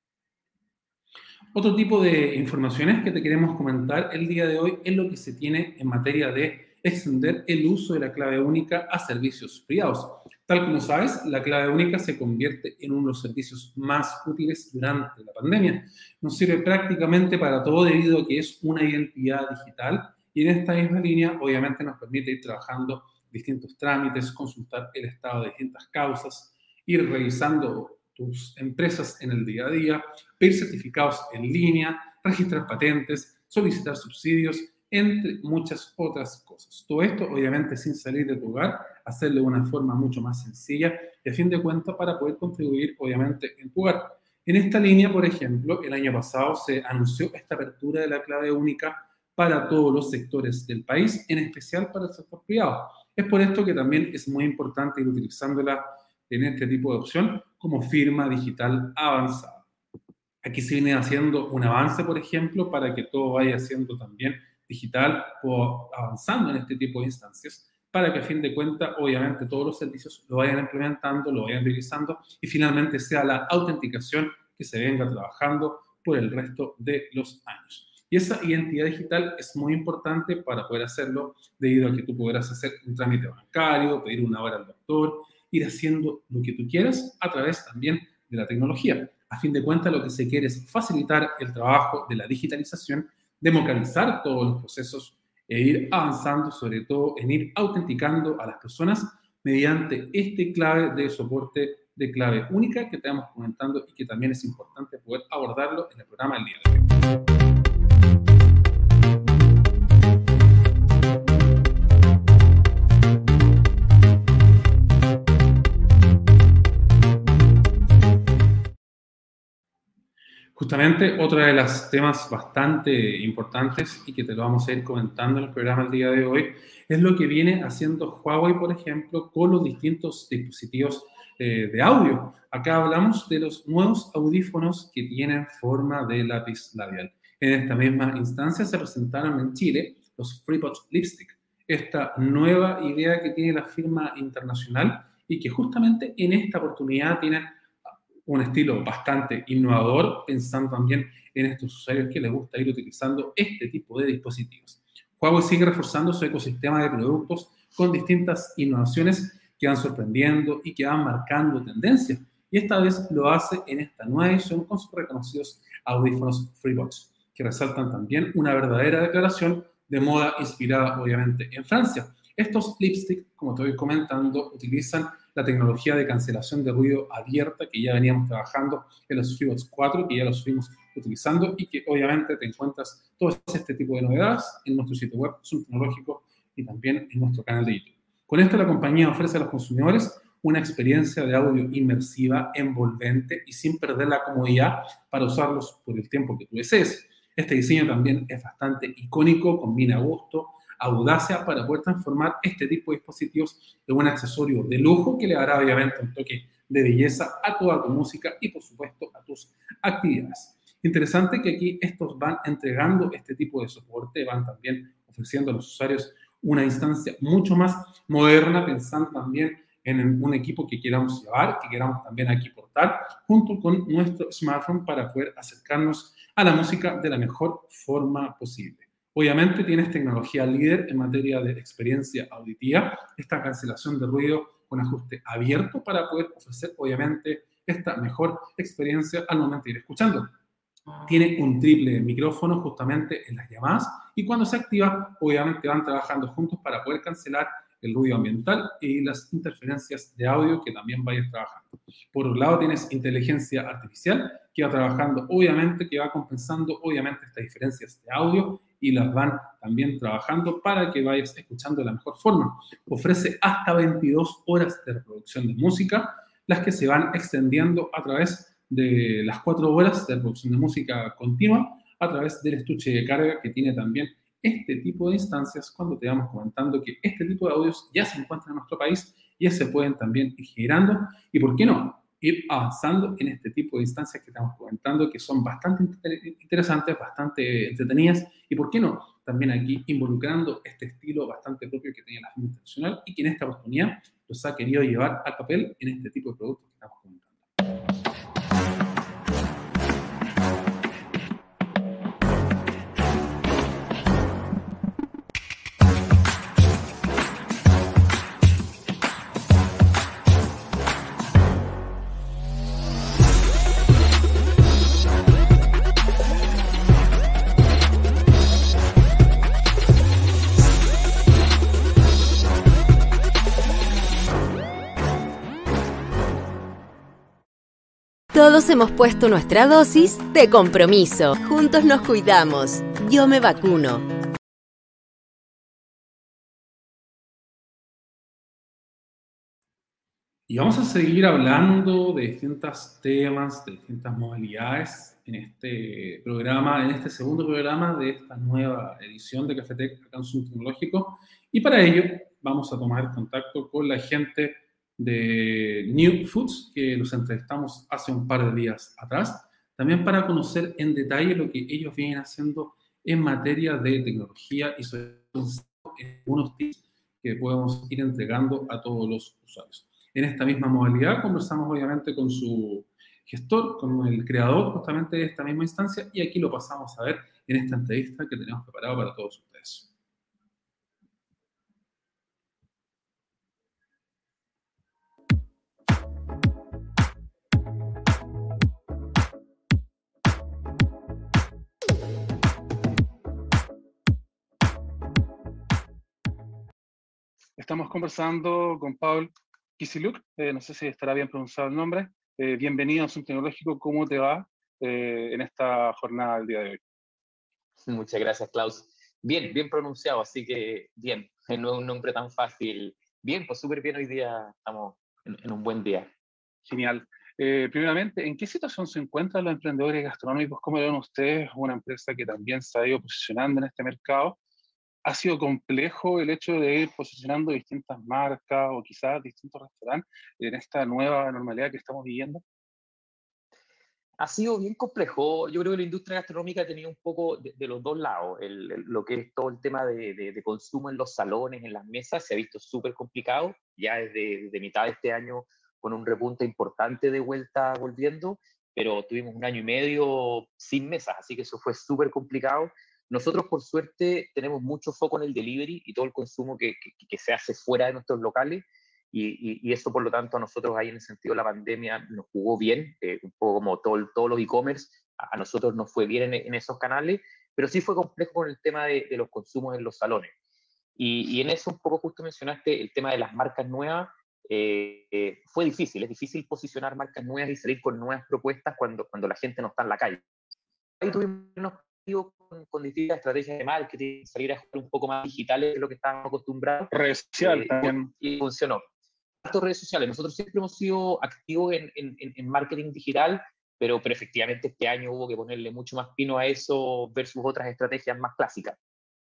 Otro tipo de informaciones que te queremos comentar el día de hoy es lo que se tiene en materia de extender el uso de la clave única a servicios privados. Tal como sabes, la clave única se convierte en uno de los servicios más útiles durante la pandemia. Nos sirve prácticamente para todo debido a que es una identidad digital y en esta misma línea obviamente nos permite ir trabajando distintos trámites, consultar el estado de distintas causas, ir revisando tus empresas en el día a día, pedir certificados en línea, registrar patentes, solicitar subsidios, entre muchas otras cosas. Todo esto, obviamente, sin salir de tu hogar, hacerlo de una forma mucho más sencilla y a fin de cuentas para poder contribuir, obviamente, en tu hogar. En esta línea, por ejemplo, el año pasado se anunció esta apertura de la clave única para todos los sectores del país, en especial para el sector privado. Es por esto que también es muy importante ir utilizándola en este tipo de opción como firma digital avanzada. Aquí se viene haciendo un avance, por ejemplo, para que todo vaya siendo también digital o avanzando en este tipo de instancias, para que a fin de cuentas, obviamente, todos los servicios lo vayan implementando, lo vayan utilizando y finalmente sea la autenticación que se venga trabajando por el resto de los años. Y esa identidad digital es muy importante para poder hacerlo, debido a que tú podrás hacer un trámite bancario, pedir una hora al doctor, ir haciendo lo que tú quieras a través también de la tecnología. A fin de cuentas, lo que se quiere es facilitar el trabajo de la digitalización, democratizar todos los procesos e ir avanzando, sobre todo en ir autenticando a las personas mediante este clave de soporte de clave única que te vamos comentando y que también es importante poder abordarlo en el programa del día de hoy. Justamente otro de los temas bastante importantes y que te lo vamos a ir comentando en el programa el día de hoy es lo que viene haciendo Huawei, por ejemplo, con los distintos dispositivos eh, de audio. Acá hablamos de los nuevos audífonos que tienen forma de lápiz labial. En esta misma instancia se presentaron en Chile los FreeBuds Lipstick, esta nueva idea que tiene la firma internacional y que justamente en esta oportunidad tienen un estilo bastante innovador, pensando también en estos usuarios que les gusta ir utilizando este tipo de dispositivos. Huawei sigue reforzando su ecosistema de productos con distintas innovaciones que van sorprendiendo y que van marcando tendencias. Y esta vez lo hace en esta nueva edición con sus reconocidos audífonos FreeBuds, que resaltan también una verdadera declaración de moda inspirada obviamente en Francia. Estos lipstick, como te voy comentando, utilizan la tecnología de cancelación de ruido abierta que ya veníamos trabajando en los FreeBuds cuatro, que ya los fuimos utilizando y que obviamente te encuentras todo este tipo de novedades en nuestro sitio web Zoom Tecnológico y también en nuestro canal de YouTube. Con esto la compañía ofrece a los consumidores una experiencia de audio inmersiva, envolvente y sin perder la comodidad para usarlos por el tiempo que tú desees. Este diseño también es bastante icónico, combina gusto, audacia para poder transformar este tipo de dispositivos en un accesorio de lujo que le dará obviamente un toque de belleza a toda tu música y por supuesto a tus actividades. Interesante que aquí estos van entregando este tipo de soporte, van también ofreciendo a los usuarios una instancia mucho más moderna, pensando también en un equipo que queramos llevar, que queramos también aquí portar, junto con nuestro smartphone para poder acercarnos a la música de la mejor forma posible. Obviamente tienes tecnología líder en materia de experiencia auditiva, esta cancelación de ruido con ajuste abierto para poder ofrecer obviamente esta mejor experiencia al momento de ir escuchando. Tiene un triple micrófono justamente en las llamadas y cuando se activa obviamente van trabajando juntos para poder cancelar el ruido ambiental y las interferencias de audio que también vayas trabajando. Por un lado tienes inteligencia artificial que va trabajando obviamente, que va compensando obviamente estas diferencias de audio y las van también trabajando para que vayas escuchando de la mejor forma. Ofrece hasta veintidós horas de reproducción de música, las que se van extendiendo a través de las cuatro horas de reproducción de música continua, a través del estuche de carga que tiene también este tipo de instancias cuando te vamos comentando que este tipo de audios ya se encuentran en nuestro país, ya se pueden también ir generando y, ¿por qué no?, ir avanzando en este tipo de instancias que estamos comentando que son bastante interesantes, bastante entretenidas y, ¿por qué no?, también aquí involucrando este estilo bastante propio que tiene la firma internacional y que en esta oportunidad los ha querido llevar al papel en este tipo de productos que estamos comentando. Todos hemos puesto nuestra dosis de compromiso. Juntos nos cuidamos. Yo me vacuno. Y vamos a seguir hablando de distintos temas, de distintas modalidades en este programa, en este segundo programa de esta nueva edición de Cafetec acá en Zoom Tecnológico. Y para ello vamos a tomar contacto con la gente de New Foods, que los entrevistamos hace un par de días atrás, también para conocer en detalle lo que ellos vienen haciendo en materia de tecnología y sobre todo en unos tips que podemos ir entregando a todos los usuarios. En esta misma modalidad conversamos obviamente con su gestor, con el creador justamente de esta misma instancia y aquí lo pasamos a ver en esta entrevista que tenemos preparado para todos ustedes. Estamos conversando con Paul Kisiluk, eh, no sé si estará bien pronunciado el nombre. Eh, bienvenido a Zoom Tecnológico, ¿cómo te va eh, en esta jornada del día de hoy? Muchas gracias, Klaus. Bien, bien pronunciado, así que bien, no es un nombre tan fácil. Bien, pues súper bien hoy día, estamos en, en un buen día. Genial. Eh, primeramente, ¿en qué situación se encuentran los emprendedores gastronómicos? ¿Cómo ven ustedes? Una empresa que también se ha ido posicionando en este mercado. ¿Ha sido complejo el hecho de ir posicionando distintas marcas o quizás distintos restaurantes en esta nueva normalidad que estamos viviendo? Ha sido bien complejo. Yo creo que la industria gastronómica ha tenido un poco de, de los dos lados. El, el- lo que es todo el tema de, de- de consumo en los salones, en las mesas, se ha visto súper complicado. Ya desde, desde mitad de este año, con un repunte importante de vuelta volviendo, pero tuvimos un año y medio sin mesas, así que eso fue súper complicado. Nosotros, por suerte, tenemos mucho foco en el delivery y todo el consumo que, que- que se hace fuera de nuestros locales. Y, y, y eso, por lo tanto, a nosotros ahí en el sentido de la pandemia nos jugó bien, eh, un poco como todo, el- todos los e-commerce, a, a nosotros nos fue bien en, en esos canales, pero sí fue complejo con el tema de, de los consumos en los salones. Y, y en eso un poco justo mencionaste el tema de las marcas nuevas. Eh, eh, fue difícil, es difícil posicionar marcas nuevas y salir con nuevas propuestas cuando, cuando la gente no está en la calle. Ahí tuvimos unos objetivos con, con distintas estrategias de marketing, salir a jugar un poco más digitales de lo que estábamos acostumbrados, Redes sociales eh, también. y funcionó. Tanto redes sociales, nosotros siempre hemos sido activos en, en, en marketing digital, pero, pero efectivamente este año hubo que ponerle mucho más pino a eso versus otras estrategias más clásicas.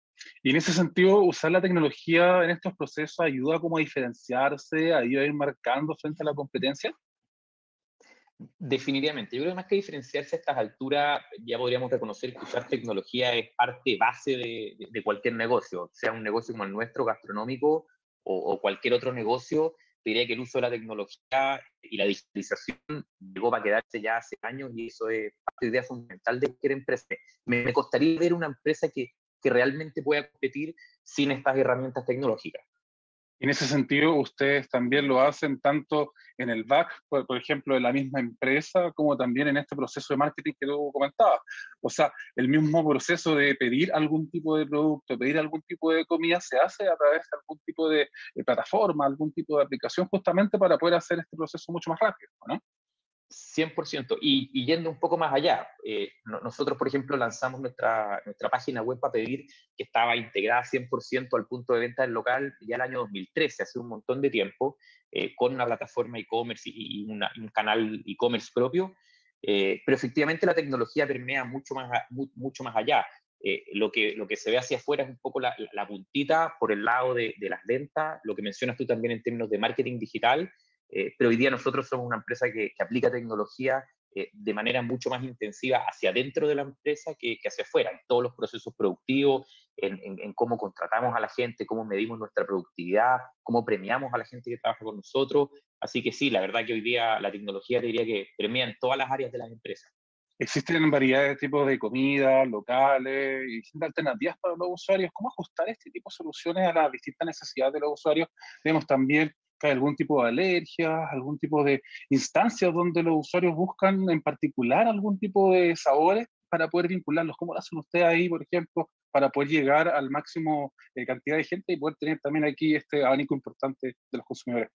Y en ese sentido, usar la tecnología en estos procesos ayuda como a diferenciarse, ayuda a ir marcando frente a la competencia. Definitivamente, yo creo que más que diferenciarse a estas alturas, ya podríamos reconocer que usar tecnología es parte base de, de, de cualquier negocio, sea un negocio como el nuestro, gastronómico, o, o cualquier otro negocio. Te diría que el uso de la tecnología y la digitalización llegó para quedarse ya hace años y eso es parte de idea fundamental de cualquier empresa. Me, me costaría ver una empresa que, que realmente pueda competir sin estas herramientas tecnológicas. Y en ese sentido, ustedes también lo hacen tanto en el back, por, por ejemplo, de la misma empresa, como también en este proceso de marketing que tú comentabas. O sea, el mismo proceso de pedir algún tipo de producto, pedir algún tipo de comida, se hace a través de algún tipo de, de plataforma, algún tipo de aplicación, justamente para poder hacer este proceso mucho más rápido, ¿no? cien por ciento. Y, y yendo un poco más allá, eh, no, nosotros, por ejemplo, lanzamos nuestra, nuestra página web para pedir, que estaba integrada cien por ciento al punto de venta del local ya el año dos mil trece, hace un montón de tiempo, eh, con una plataforma e-commerce y, y una, un canal e-commerce propio. Eh, pero efectivamente la tecnología permea mucho más, mu, mucho más allá. Eh, lo, que, lo que se ve hacia afuera es un poco la, la puntita por el lado de, de las ventas, lo que mencionas tú también en términos de marketing digital. Eh, pero hoy día nosotros somos una empresa que, que aplica tecnología eh, de manera mucho más intensiva hacia adentro de la empresa que, que hacia afuera, en todos los procesos productivos, en, en, en cómo contratamos a la gente, cómo medimos nuestra productividad, cómo premiamos a la gente que trabaja con nosotros. Así que sí, la verdad que hoy día la tecnología te diría que premia en todas las áreas de las empresas. Existen variedades de tipos de comida, locales y distintas alternativas para los usuarios. ¿Cómo ajustar este tipo de soluciones a las distintas necesidades de los usuarios? Vemos también que hay algún tipo de alergias, algún tipo de instancias donde los usuarios buscan en particular algún tipo de sabores para poder vincularlos. ¿Cómo lo hacen ustedes ahí, por ejemplo, para poder llegar al máximo eh, cantidad de gente y poder tener también aquí este abanico importante de los consumidores?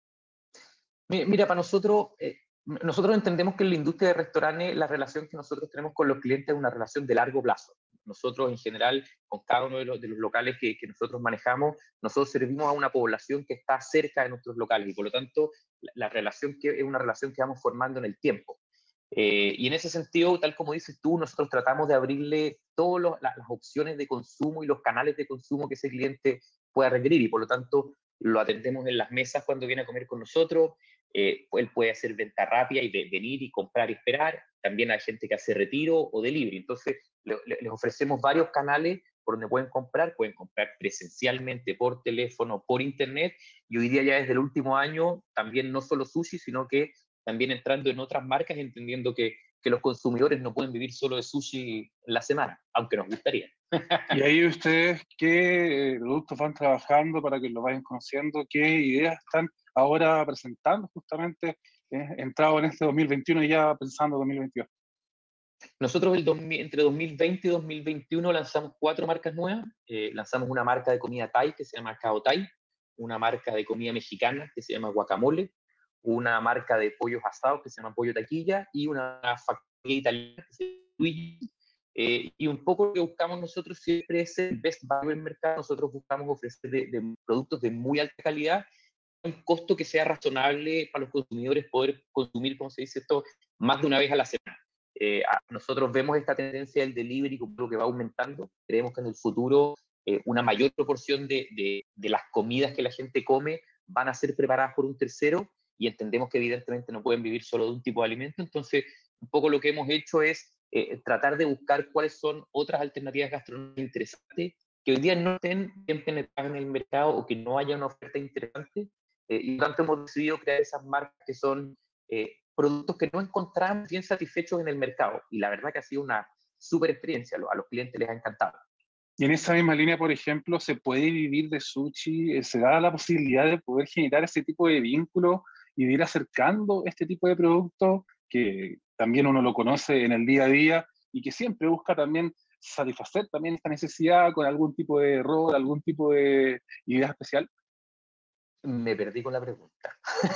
Mira, para nosotros, eh, nosotros entendemos que en la industria de restaurantes la relación que nosotros tenemos con los clientes es una relación de largo plazo. Nosotros, en general, con cada uno de los, de los locales que, que nosotros manejamos, nosotros servimos a una población que está cerca de nuestros locales y, por lo tanto, la, la relación que, es una relación que vamos formando en el tiempo. Eh, y en ese sentido, tal como dices tú, nosotros tratamos de abrirle todas las opciones de consumo y los canales de consumo que ese cliente pueda requerir y, por lo tanto, lo atendemos en las mesas cuando viene a comer con nosotros. Eh, él puede hacer venta rápida y de, venir y comprar y esperar. También hay gente que hace retiro o delivery. Entonces, le, le, les ofrecemos varios canales por donde pueden comprar. Pueden comprar presencialmente, por teléfono, por internet. Y hoy día ya desde el último año, también no solo sushi, sino que también entrando en otras marcas, entendiendo que, que los consumidores no pueden vivir solo de sushi en la semana, aunque nos gustaría. Y ahí ustedes, ¿qué eh, productos van trabajando para que lo vayan conociendo? ¿Qué ideas están ahora presentando justamente eh, entrado en este dos mil veintiuno y ya pensando dos mil veintidós? Nosotros el dos mil, entre dos mil veinte y dos mil veintiuno lanzamos cuatro marcas nuevas. Eh, lanzamos una marca de comida Thai que se llama Cao Thai, una marca de comida mexicana que se llama Guacamole, una marca de pollos asados que se llama Pollo Taquilla y una factoría italiana que se llama Luigi. Eh, y un poco lo que buscamos nosotros siempre es el best value del mercado. Nosotros buscamos ofrecer de, de productos de muy alta calidad un costo que sea razonable para los consumidores poder consumir, como se dice esto, más de una vez a la semana. Eh, a, nosotros vemos esta tendencia del delivery como algo que va aumentando. Creemos que en el futuro eh, una mayor proporción de, de, de las comidas que la gente come van a ser preparadas por un tercero, y entendemos que evidentemente no pueden vivir solo de un tipo de alimento. Entonces, un poco lo que hemos hecho es eh, tratar de buscar cuáles son otras alternativas gastronómicas interesantes que hoy día no estén bien penetradas en el mercado o que no haya una oferta interesante. Eh, y por tanto hemos decidido crear esas marcas que son eh, productos que no encontramos bien satisfechos en el mercado. Y la verdad que ha sido una súper experiencia, a los clientes les ha encantado. Y en esa misma línea, por ejemplo, ¿se puede vivir de sushi? ¿Se da la posibilidad de poder generar ese tipo de vínculo y de ir acercando este tipo de productos que también uno lo conoce en el día a día y que siempre busca también satisfacer también esta necesidad con algún tipo de rol, algún tipo de idea especial? Me perdí con la pregunta.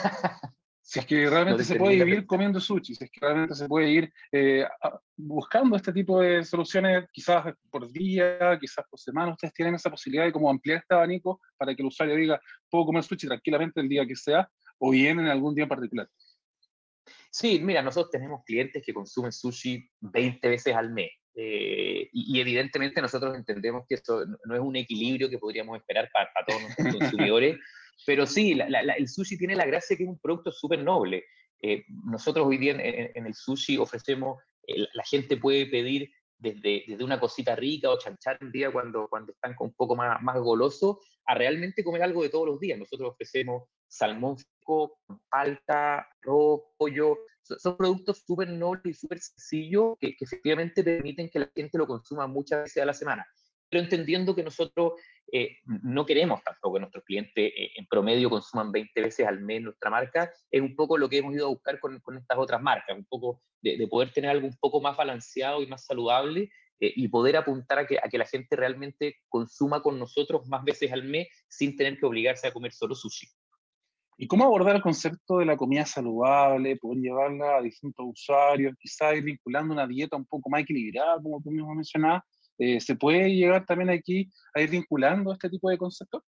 Si es que No realmente te se entendí puede la vivir pregunta. comiendo sushi, si es que realmente se puede ir eh, a- buscando este tipo de soluciones, quizás por día, quizás por semana. Ustedes tienen esa posibilidad de como ampliar este abanico para que el usuario diga, puedo comer sushi tranquilamente el día que sea, o bien en algún día en particular. Sí, mira, nosotros tenemos clientes que consumen sushi veinte veces al mes. Eh, y, y evidentemente nosotros entendemos que eso no no es un equilibrio que podríamos esperar para, para todos nuestros consumidores, pero sí, la- la- la- el sushi tiene la gracia que es un producto súper noble. Eh, nosotros hoy día en, en- en el sushi ofrecemos, eh, la la gente puede pedir desde, desde una cosita rica o chanchar un día cuando, cuando están con un poco más, más golosos, a realmente comer algo de todos los días. Nosotros ofrecemos salmón fresco, palta, arroz, pollo. Son, son productos súper nobles y súper sencillos que, que efectivamente permiten que la gente lo consuma muchas veces a la semana. Pero entendiendo que nosotros eh, no queremos tampoco que nuestros clientes eh, en promedio consuman veinte veces al mes nuestra marca, es un poco lo que hemos ido a buscar con, con estas otras marcas, un poco de, de poder tener algo un poco más balanceado y más saludable, eh, y poder apuntar a que, a que la gente realmente consuma con nosotros más veces al mes sin tener que obligarse a comer solo sushi. ¿Y cómo abordar el concepto de la comida saludable, poder llevarla a distintos usuarios, quizás ir vinculando una dieta un poco más equilibrada, como tú mismo mencionabas? Eh, ¿se puede llegar también aquí a ir vinculando este tipo de conceptos?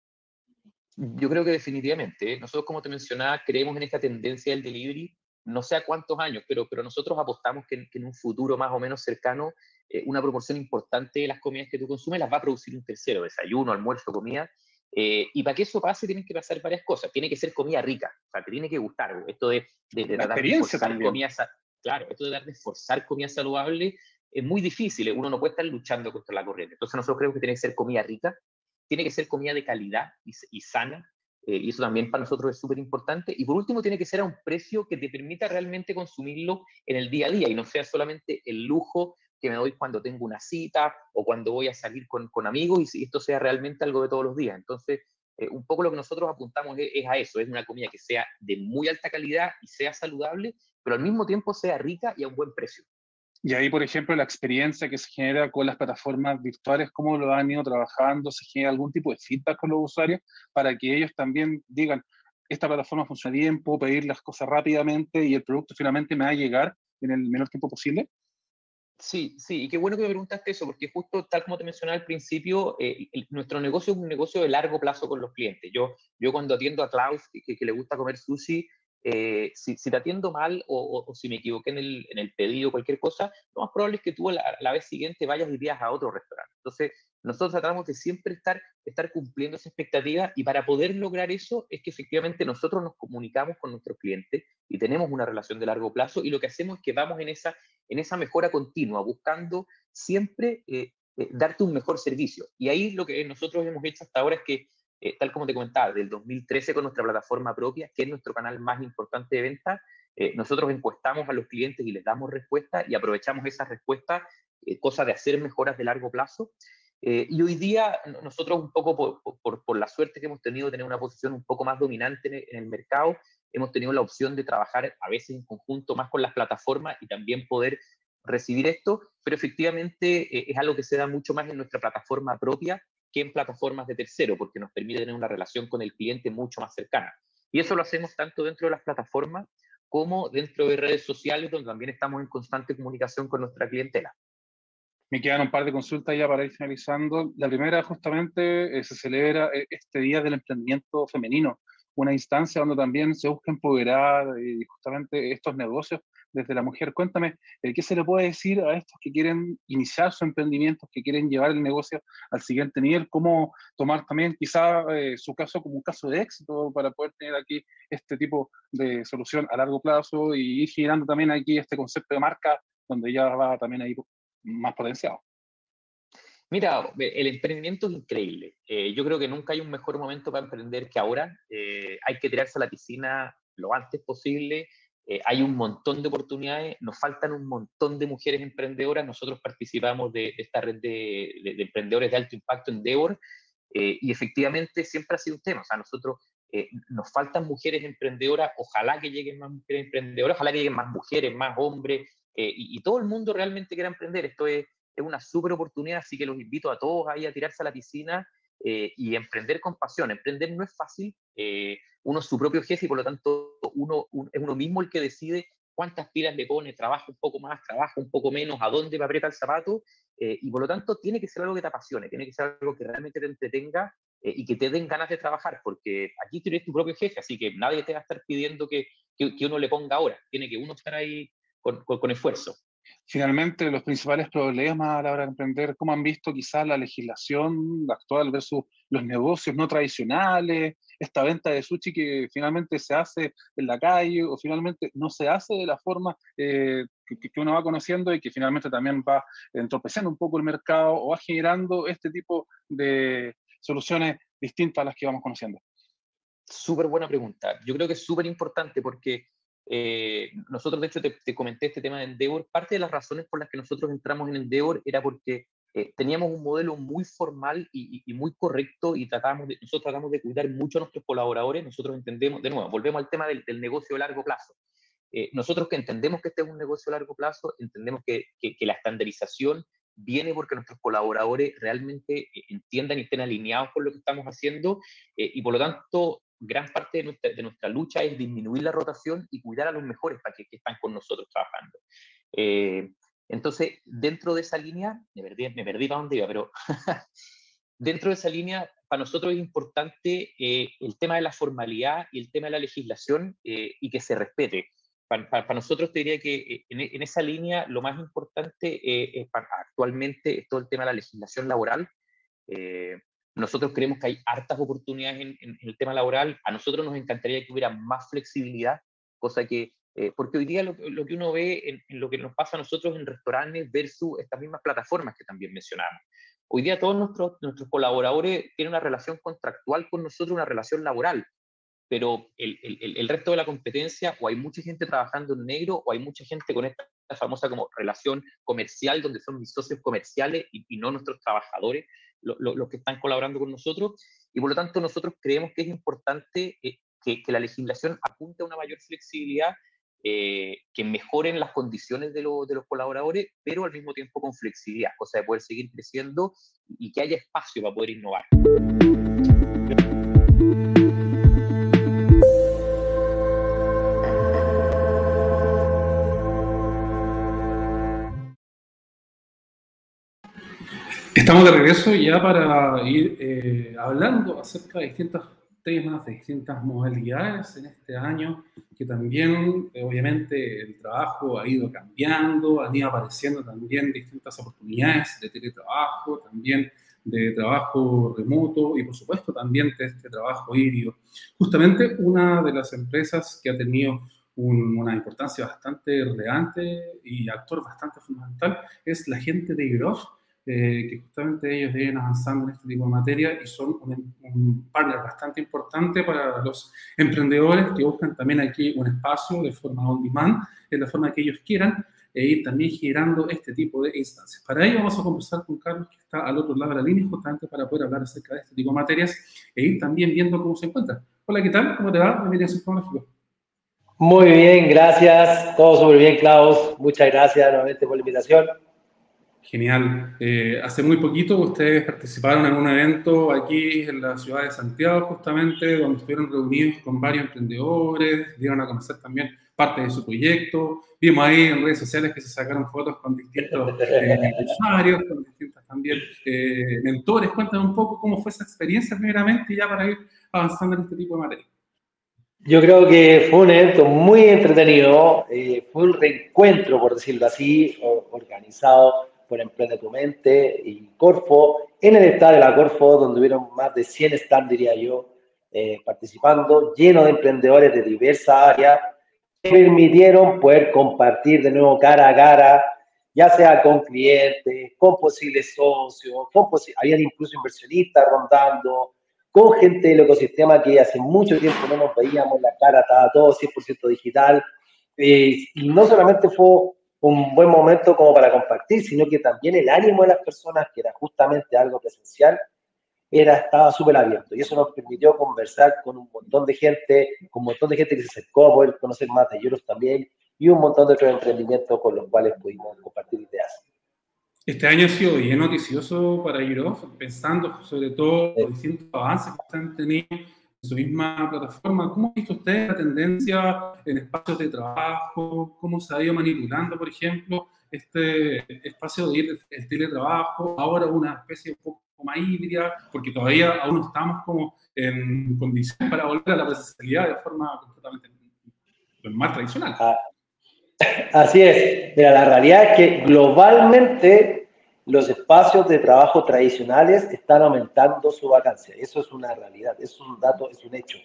Yo creo que definitivamente, ¿eh? Nosotros, como te mencionaba, creemos en esta tendencia del delivery, no sé a cuántos años, pero, pero nosotros apostamos que, que en un futuro más o menos cercano, eh, una proporción importante de las comidas que tú consumes las va a producir un tercero, desayuno, almuerzo, comida. Eh, y para que eso pase tienen que pasar varias cosas. Tiene que ser comida rica, o sea, te tiene que gustar. Esto de, de, de La tratar de experiencia forzar también. comida, claro, esto de tratar de forzar comida saludable es muy difícil. Uno no puede estar luchando contra la corriente. Entonces nosotros creemos que tiene que ser comida rica, tiene que ser comida de calidad y, y sana, eh, y eso también para nosotros es súper importante. Y por último, tiene que ser a un precio que te permita realmente consumirlo en el día a día y no sea solamente el lujo que me doy cuando tengo una cita o cuando voy a salir con, con amigos, y si esto sea realmente algo de todos los días. Entonces, eh, un poco lo que nosotros apuntamos es, es a eso, es una comida que sea de muy alta calidad y sea saludable, pero al mismo tiempo sea rica y a un buen precio. Y ahí, por ejemplo, la experiencia que se genera con las plataformas virtuales, cómo lo han ido trabajando, se genera algún tipo de feedback con los usuarios para que ellos también digan, esta plataforma funciona bien, puedo pedir las cosas rápidamente y el producto finalmente me va a llegar en el menor tiempo posible. Sí, sí, y qué bueno que me preguntaste eso, porque justo tal como te mencionaba al principio, eh, el- nuestro negocio es un negocio de largo plazo con los clientes. Yo, yo cuando atiendo a Klaus, que, que le gusta comer sushi, eh, si, si te atiendo mal o, o- o si me equivoqué en el, en el pedido, cualquier cosa, lo más probable es que tú a la, a la vez siguiente vayas y pidas a otro restaurante. Entonces, nosotros tratamos de siempre estar, estar cumpliendo esa expectativa, y para poder lograr eso es que efectivamente nosotros nos comunicamos con nuestros clientes y tenemos una relación de largo plazo, y lo que hacemos es que vamos en esa en esa mejora continua, buscando siempre eh, eh, darte un mejor servicio. Y ahí lo que nosotros hemos hecho hasta ahora es que, eh, tal como te comentaba, del dos mil trece con nuestra plataforma propia, que es nuestro canal más importante de venta, eh, nosotros encuestamos a los clientes y les damos respuestas y aprovechamos esas respuestas, eh, cosa de hacer mejoras de largo plazo. Eh, y hoy día nosotros, un poco por, por, por la suerte que hemos tenido de tener una posición un poco más dominante en el, en el mercado, hemos tenido la opción de trabajar a veces en conjunto más con las plataformas y también poder recibir esto, pero efectivamente eh, es algo que se da mucho más en nuestra plataforma propia que en plataformas de tercero, porque nos permite tener una relación con el cliente mucho más cercana. Y eso lo hacemos tanto dentro de las plataformas como dentro de redes sociales, donde también estamos en constante comunicación con nuestra clientela. Me quedan un par de consultas ya para ir finalizando. La primera, justamente, eh, se celebra eh, este Día del Emprendimiento Femenino. una instancia donde también se busca empoderar eh, justamente estos negocios desde la mujer. Cuéntame, eh, ¿qué se le puede decir a estos que quieren iniciar su emprendimiento, que quieren llevar el negocio al siguiente nivel? ¿Cómo tomar también quizá eh, su caso como un caso de éxito para poder tener aquí este tipo de solución a largo plazo y ir generando también aquí este concepto de marca donde ya va también ahí más potenciado? Mira, el emprendimiento es increíble. Eh, yo creo que nunca hay un mejor momento para emprender que ahora. Eh, hay que tirarse a la piscina lo antes posible. Eh, hay un montón de oportunidades. Nos faltan un montón de mujeres emprendedoras. Nosotros participamos de, de esta red de, de, de emprendedores de alto impacto, Endeavor, eh, y efectivamente siempre ha sido un tema. O sea, nosotros eh, nos faltan mujeres emprendedoras. Ojalá que lleguen más mujeres emprendedoras, ojalá que lleguen más mujeres, más hombres, eh, y, y todo el mundo realmente quiera emprender. Esto es Es una súper oportunidad, así que los invito a todos ahí a tirarse a la piscina eh, y emprender con pasión. Emprender no es fácil, eh, uno es su propio jefe y por lo tanto uno un, es uno mismo el que decide cuántas pilas le pone, trabaja un poco más, trabaja un poco menos, a dónde va a apretar el zapato, eh, y por lo tanto tiene que ser algo que te apasione, tiene que ser algo que realmente te entretenga eh, y que te den ganas de trabajar, porque aquí tú eres tu propio jefe, así que nadie te va a estar pidiendo que, que, que uno le ponga horas, tiene que uno estar ahí con, con, con esfuerzo. Finalmente, los principales problemas a la hora de emprender, ¿cómo han visto quizás la legislación actual versus los negocios no tradicionales, esta venta de sushi que finalmente se hace en la calle o finalmente no se hace de la forma eh, que, que uno va conociendo y que finalmente también va entorpeciendo un poco el mercado o va generando este tipo de soluciones distintas a las que vamos conociendo? Súper buena pregunta. Yo creo que es súper importante porque Eh, nosotros, de hecho, te, te comenté este tema de Endeavor. Parte de las razones por las que nosotros entramos en Endeavor era porque eh, teníamos un modelo muy formal y, y, y muy correcto y tratamos de, nosotros tratamos de cuidar mucho a nuestros colaboradores. Nosotros entendemos, de nuevo, volvemos al tema del, del negocio a largo plazo. Eh, nosotros que entendemos que este es un negocio a largo plazo, entendemos que, que, que la estandarización viene porque nuestros colaboradores realmente entiendan y estén alineados con lo que estamos haciendo eh, y por lo tanto gran parte de nuestra, de nuestra lucha es disminuir la rotación y cuidar a los mejores para que, que están con nosotros trabajando. Eh, entonces, dentro de esa línea, me perdí, me perdí para dónde iba, pero dentro de esa línea, para nosotros es importante eh, el tema de la formalidad y el tema de la legislación eh, y que se respete. Para, para, para nosotros te diría que en, en esa línea lo más importante eh, es para, actualmente es todo el tema de la legislación laboral. Eh, nosotros creemos que hay hartas oportunidades en, en, en el tema laboral. A nosotros nos encantaría que hubiera más flexibilidad, cosa que, eh, porque hoy día lo, lo que uno ve en, en lo que nos pasa a nosotros en restaurantes versus estas mismas plataformas que también mencionamos. Hoy día todos nuestros, nuestros colaboradores tienen una relación contractual con nosotros, una relación laboral, pero el, el, el resto de la competencia, o hay mucha gente trabajando en negro, o hay mucha gente con esta famosa como relación comercial, donde son mis socios comerciales y, y no nuestros trabajadores, los lo, lo que están colaborando con nosotros, y por lo tanto nosotros creemos que es importante eh, que, que la legislación apunte a una mayor flexibilidad, eh, que mejoren las condiciones de, lo, de los colaboradores, pero al mismo tiempo con flexibilidad, cosa de poder seguir creciendo y que haya espacio para poder innovar. Estamos de regreso ya para ir eh, hablando acerca de distintos temas, de distintas modalidades en este año, que también, eh, obviamente, el trabajo ha ido cambiando, han ido apareciendo también distintas oportunidades de teletrabajo, también de trabajo remoto y, por supuesto, también de este trabajo híbrido. Justamente una de las empresas que ha tenido un, una importancia bastante relevante y actor bastante fundamental es la gente de Igrof, Eh, que justamente ellos vienen avanzando en este tipo de materia y son un, un partner bastante importante para los emprendedores que buscan también aquí un espacio de forma on demand, de la forma que ellos quieran, e ir también generando este tipo de instancias. Para ello vamos a conversar con Carlos, que está al otro lado de la línea, justamente para poder hablar acerca de este tipo de materias e ir también viendo cómo se encuentra. Hola, ¿qué tal? ¿Cómo te va? Bienvenido a Centro Tecnológico. Muy bien, gracias. Todo súper bien, Klaus. Muchas gracias nuevamente por la invitación. Genial. Eh, hace muy poquito ustedes participaron en un evento aquí en la ciudad de Santiago, justamente, donde estuvieron reunidos con varios emprendedores, dieron a conocer también parte de su proyecto. Vimos ahí en redes sociales que se sacaron fotos con distintos eh, usuarios, con distintos también eh, mentores. Cuéntanos un poco cómo fue esa experiencia primeramente y ya para ir avanzando en este tipo de materia. Yo creo que fue un evento muy entretenido, eh, fue un reencuentro, por decirlo así, o- organizado por Emprende tu Mente y Corfo, en el estadio de la Corfo, donde hubieron más de cien stands, diría yo, eh, participando, lleno de emprendedores de diversas áreas, que permitieron poder compartir de nuevo cara a cara, ya sea con clientes, con posibles socios, con posi- habían incluso inversionistas rondando, con gente del ecosistema que hace mucho tiempo no nos veíamos, la cara estaba todo cien por ciento digital, eh, y no solamente fue un buen momento como para compartir, sino que también el ánimo de las personas, que era justamente algo presencial, era, estaba súper abierto, y eso nos permitió conversar con un montón de gente, con un montón de gente que se acercó a poder conocer más de ellos también, y un montón de otros emprendimientos con los cuales pudimos compartir ideas. Este año ha sido bien noticioso para Europe, pensando sobre todo los distintos avances que se han tenido en su misma plataforma. ¿Cómo ha visto usted la tendencia en espacios de trabajo? ¿Cómo se ha ido manipulando, por ejemplo, este espacio de ir el teletrabajo? Ahora una especie un poco más híbrida, porque todavía aún no estamos como en condiciones para volver a la presencialidad de forma completamente más tradicional. Ah, así es. Mira, la realidad es que globalmente los espacios de trabajo tradicionales están aumentando su vacancia. Eso es una realidad, es un dato, es un hecho.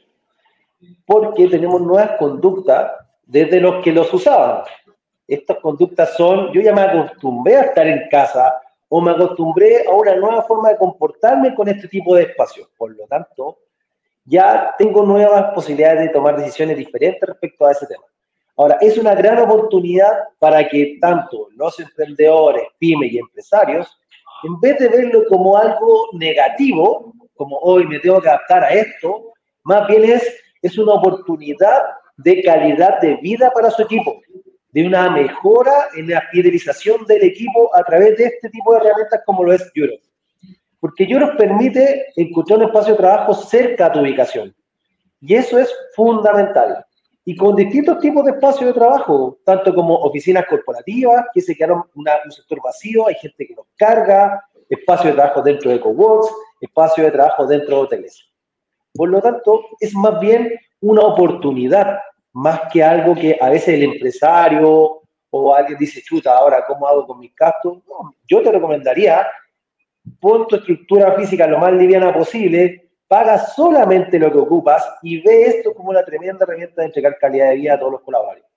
Porque tenemos nuevas conductas desde los que los usaban. Estas conductas son, yo ya me acostumbré a estar en casa o me acostumbré a una nueva forma de comportarme con este tipo de espacios. Por lo tanto, ya tengo nuevas posibilidades de tomar decisiones diferentes respecto a ese tema. Ahora, es una gran oportunidad para que tanto los emprendedores, pymes y empresarios, en vez de verlo como algo negativo, como hoy me tengo que adaptar a esto, más bien es, es una oportunidad de calidad de vida para su equipo, de una mejora en la fidelización del equipo a través de este tipo de herramientas como lo es Europe. Porque Europe permite encontrar un espacio de trabajo cerca a tu ubicación. Y eso es fundamental. Y con distintos tipos de espacios de trabajo, tanto como oficinas corporativas, que se quedaron una, un sector vacío, hay gente que los carga, espacios de trabajo dentro de coworks, espacios de trabajo dentro de hoteles. Por lo tanto, es más bien una oportunidad, más que algo que a veces el empresario o alguien dice, chuta, ahora, ¿cómo hago con mis gastos? No, yo te recomendaría, pon tu estructura física lo más liviana posible, paga solamente lo que ocupas y ve esto como una tremenda herramienta de entregar calidad de vida a todos los colaboradores.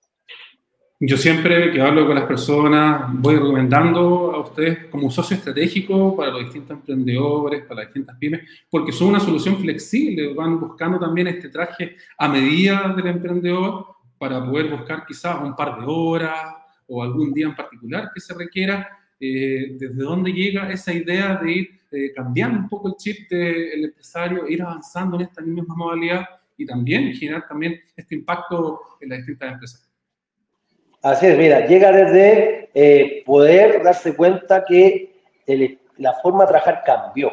Yo siempre que hablo con las personas voy recomendando a ustedes como socio estratégico para los distintos emprendedores, para las distintas pymes, porque son una solución flexible, van buscando también este traje a medida del emprendedor para poder buscar quizás un par de horas o algún día en particular que se requiera, eh, desde dónde llega esa idea de ir eh, cambiando un poco el chip del empresario, ir avanzando en esta misma modalidad y también generar también este impacto en las distintas empresas. Así es, mira, llega desde eh, poder darse cuenta que el, la forma de trabajar cambió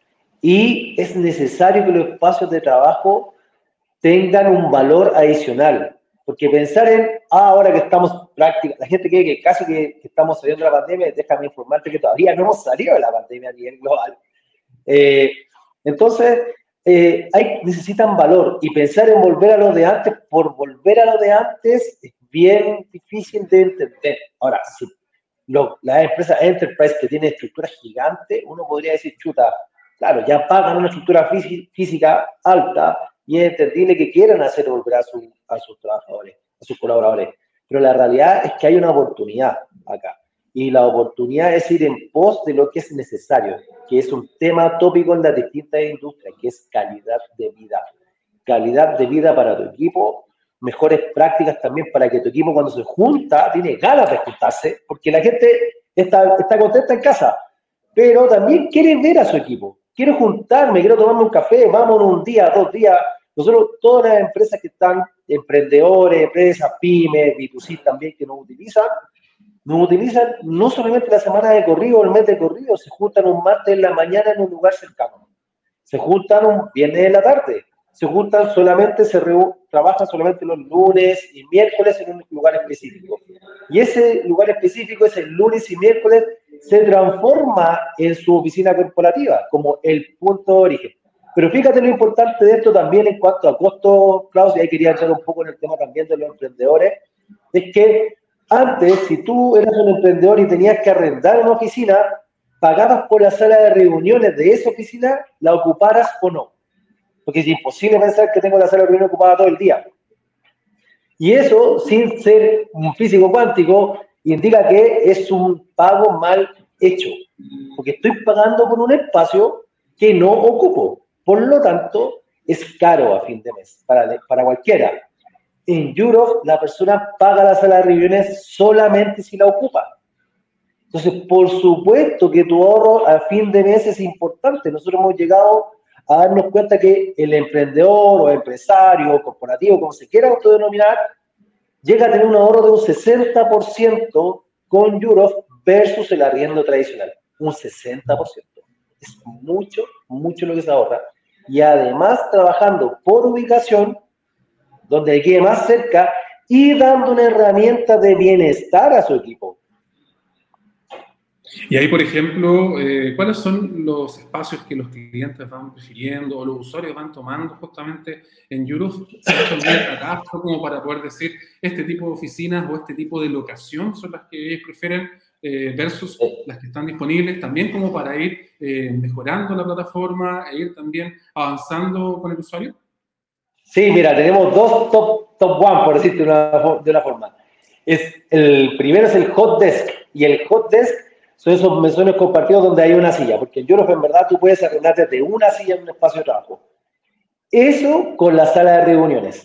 y es necesario que los espacios de trabajo tengan un valor adicional, porque pensar en, ah, ahora que estamos prácticamente, la gente cree que casi que, que estamos saliendo de la pandemia, déjame informarte que todavía no hemos salido de la pandemia a nivel global. Eh, entonces, eh, hay, necesitan valor y pensar en volver a lo de antes por volver a lo de antes es bien difícil de entender. Ahora, si lo, las empresas enterprise que tienen estructuras gigantes, uno podría decir, chuta, claro, ya pagan una estructura fí física alta y es entendible que quieran hacer volver a, su, a sus trabajadores, a sus colaboradores. Pero la realidad es que hay una oportunidad acá. Y la oportunidad es ir en pos de lo que es necesario, que es un tema tópico en las distintas industrias, que es calidad de vida. Calidad de vida para tu equipo, mejores prácticas también para que tu equipo cuando se junta, tiene ganas de juntarse, porque la gente está, está contenta en casa, pero también quiere ver a su equipo. Quiero juntarme, quiero tomarme un café, vámonos un día, dos días. Nosotros, todas las empresas que están, emprendedores, empresas, pymes, B dos C también que nos utilizan, nos utilizan no solamente la semana de corrido o el mes de corrido, se juntan un martes en la mañana en un lugar cercano. Se juntan un viernes en la tarde. Se juntan solamente, se trabajan solamente los lunes y miércoles en un lugar específico. Y ese lugar específico, ese lunes y miércoles, se transforma en su oficina corporativa como el punto de origen. Pero fíjate lo importante de esto también en cuanto a costos, Klaus, y ahí quería entrar un poco en el tema también de los emprendedores, es que antes, si tú eras un emprendedor y tenías que arrendar una oficina, pagabas por la sala de reuniones de esa oficina, la ocuparas o no. Porque es imposible pensar que tengo la sala de reuniones ocupada todo el día. Y eso, sin ser un físico cuántico, indica que es un pago mal hecho. Porque estoy pagando por un espacio que no ocupo. Por lo tanto, es caro a fin de mes para, para cualquiera. En Europe, la persona paga la sala de reuniones solamente si la ocupa. Entonces, por supuesto que tu ahorro a fin de mes es importante. Nosotros hemos llegado a darnos cuenta que el emprendedor o empresario o corporativo, como se quiera autodenominar, llega a tener un ahorro de un sesenta por ciento con Europe versus el arriendo tradicional. Un sesenta por ciento. Es mucho, mucho lo que se ahorra. Y además trabajando por ubicación, donde le quede más cerca y dando una herramienta de bienestar a su equipo. Y ahí, por ejemplo, eh, ¿cuáles son los espacios que los clientes van prefiriendo o los usuarios van tomando justamente en Europe? ¿Se ha hecho algún catastro como para poder decir este tipo de oficinas o este tipo de locación son las que ellos prefieren eh, versus las que están disponibles? También como para ir eh, mejorando la plataforma e ir también avanzando con el usuario. Sí, mira, tenemos dos top, top one, por decirte de una, de una forma. Es, el primero es el hot desk, y el hot desk son esos mesones compartidos donde hay una silla, porque en Europe en verdad tú puedes arrendar desde una silla en un espacio de trabajo. Eso con la sala de reuniones.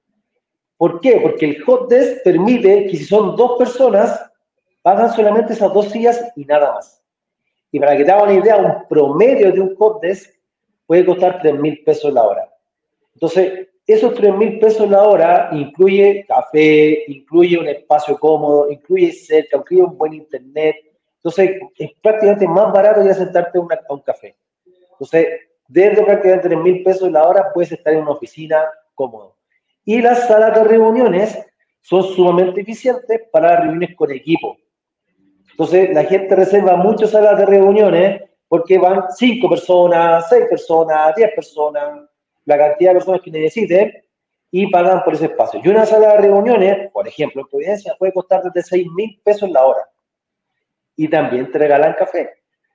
¿Por qué? Porque el hot desk permite que si son dos personas, pagan solamente esas dos sillas y nada más. Y para que te hagas una idea, un promedio de un hot desk puede costar tres mil pesos la hora. Entonces, esos tres mil pesos la hora incluye café, incluye un espacio cómodo, incluye cerca, incluye un buen internet. Entonces, es prácticamente más barato ya sentarte a, una, a un café. Entonces, desde prácticamente tres mil pesos la hora puedes estar en una oficina cómodo. Y las salas de reuniones son sumamente eficientes para reuniones con equipo. Entonces, la gente reserva muchas salas de reuniones porque van cinco personas, seis personas, diez personas, la cantidad de personas que necesiten y pagan por ese espacio. Y una sala de reuniones, por ejemplo, en Providencia, puede costar desde seis mil pesos la hora. Y también te regalan café.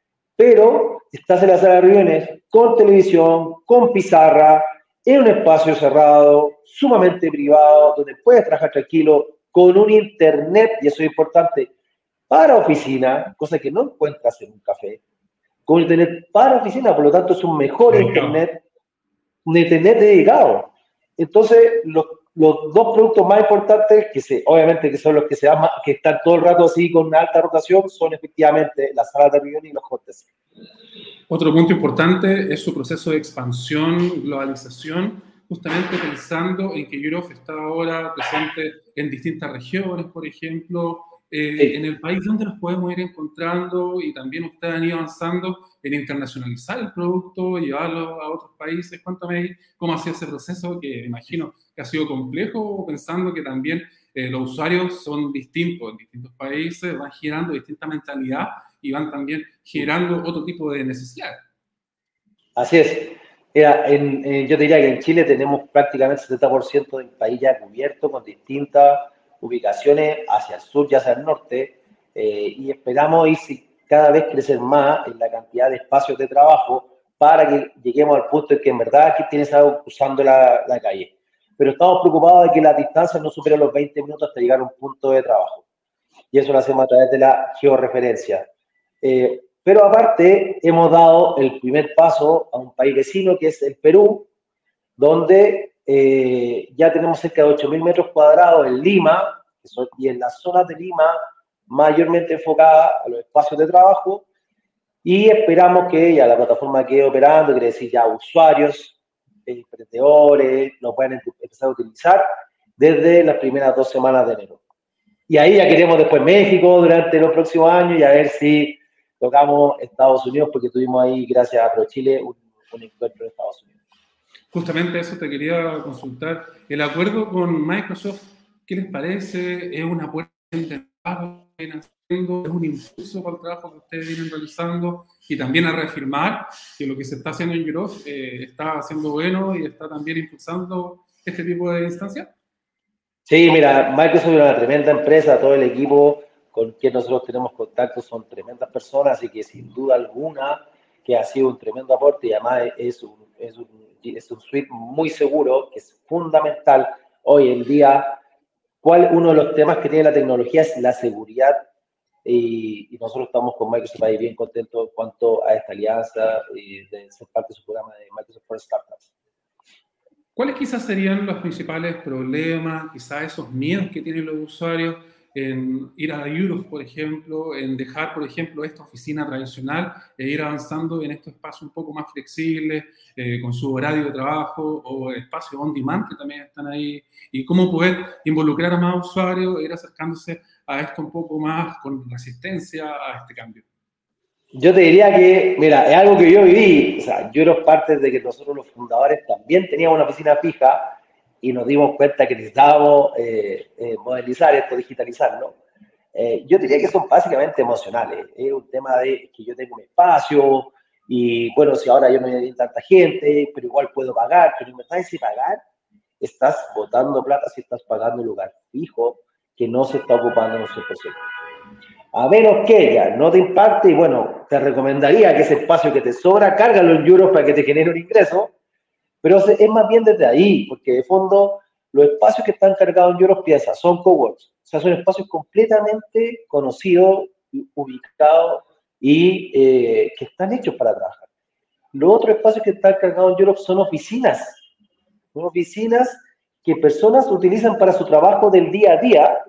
Pero estás en la sala de reuniones con televisión, con pizarra, en un espacio cerrado, sumamente privado, donde puedes trabajar tranquilo, con un internet, y eso es importante, para oficina, cosa que no encuentras en un café, con internet para oficina, por lo tanto es un mejor Dedicado. internet, un internet dedicado. Entonces, los, los dos productos más importantes, que se, obviamente que son los que, se llama, que están todo el rato así con una alta rotación, son efectivamente las salas de reunión y los hot desks. Otro punto importante es su proceso de expansión, globalización, justamente pensando en que Europe está ahora presente en distintas regiones, por ejemplo, eh, sí. en el país donde nos podemos ir encontrando, y también ustedes han ido avanzando en internacionalizar el producto, llevarlo a otros países. Cuéntame cómo ha sido ese proceso, que me imagino que ha sido complejo, pensando que también eh, los usuarios son distintos en distintos países, van girando distinta mentalidad y van también generando otro tipo de necesidad. Así es. Mira, en, en, yo diría que en Chile tenemos prácticamente el setenta por ciento del país ya cubierto con distintas ubicaciones hacia el sur y hacia el norte, eh, y esperamos ir cada vez crecer más en la cantidad de espacios de trabajo para que lleguemos al punto en que en verdad aquí tienes algo cruzando la, la calle. Pero estamos preocupados de que las distancias no superen los veinte minutos hasta llegar a un punto de trabajo. Y eso lo hacemos a través de la georreferencia. Eh, pero aparte, hemos dado el primer paso a un país vecino, que es el Perú, donde eh, ya tenemos cerca de ocho mil metros cuadrados en Lima, que son, y en las zonas de Lima mayormente enfocada a los espacios de trabajo, y esperamos que ya la plataforma quede operando, quiere decir ya usuarios, emprendedores, lo puedan empezar a utilizar desde las primeras dos semanas de enero. Y ahí ya queremos después México durante los próximos años y a ver si tocamos Estados Unidos, porque tuvimos ahí, gracias a ProChile, un, un encuentro en Estados Unidos. Justamente eso te quería consultar. El acuerdo con Microsoft, ¿qué les parece? ¿Es una puerta de entrada vienen haciendo, es un impulso para el trabajo que ustedes vienen realizando y también a reafirmar que lo que se está haciendo en Europe eh, está haciendo bueno y está también impulsando este tipo de instancias. Sí, mira, Microsoft es una tremenda empresa, todo el equipo con quien nosotros tenemos contacto son tremendas personas y que sin duda alguna que ha sido un tremendo aporte y además es un, es un, es un suite muy seguro, que es fundamental hoy en día. ¿Cuál uno de los temas que tiene la tecnología es la seguridad? Y, y nosotros estamos con Microsoft ahí bien contentos en cuanto a esta alianza y de ser parte de su programa de Microsoft for Startups. ¿Cuáles quizás serían los principales problemas, quizás esos miedos que tienen los usuarios en ir a Europe, por ejemplo, en dejar, por ejemplo, esta oficina tradicional e ir avanzando en estos espacios un poco más flexibles, eh, con su horario de trabajo o espacios on demand que también están ahí? Y cómo poder involucrar a más usuarios e ir acercándose a esto un poco más con resistencia a este cambio. Yo te diría que, mira, es algo que yo viví, o sea, yo era parte de que nosotros los fundadores también teníamos una oficina fija y nos dimos cuenta que necesitábamos eh, eh, modelizar esto, digitalizarlo. Eh, yo diría que son básicamente emocionales, es un tema de que yo tengo un espacio y bueno, si ahora yo no hay tanta gente, pero igual puedo pagar, pero en verdad ese pagar, estás botando plata si estás pagando un lugar fijo que no se está ocupando en un cien por ciento. A menos que ella no te impacte, y bueno, te recomendaría que ese espacio que te sobra, cárgalo en euros para que te genere un ingreso, pero es más bien desde ahí, porque de fondo los espacios que están cargados en euros, piensa, son coworks, o sea, son espacios completamente conocidos, ubicados y eh, que están hechos para trabajar. Los otros espacios que están cargados en euros son oficinas, son oficinas que personas utilizan para su trabajo del día a día,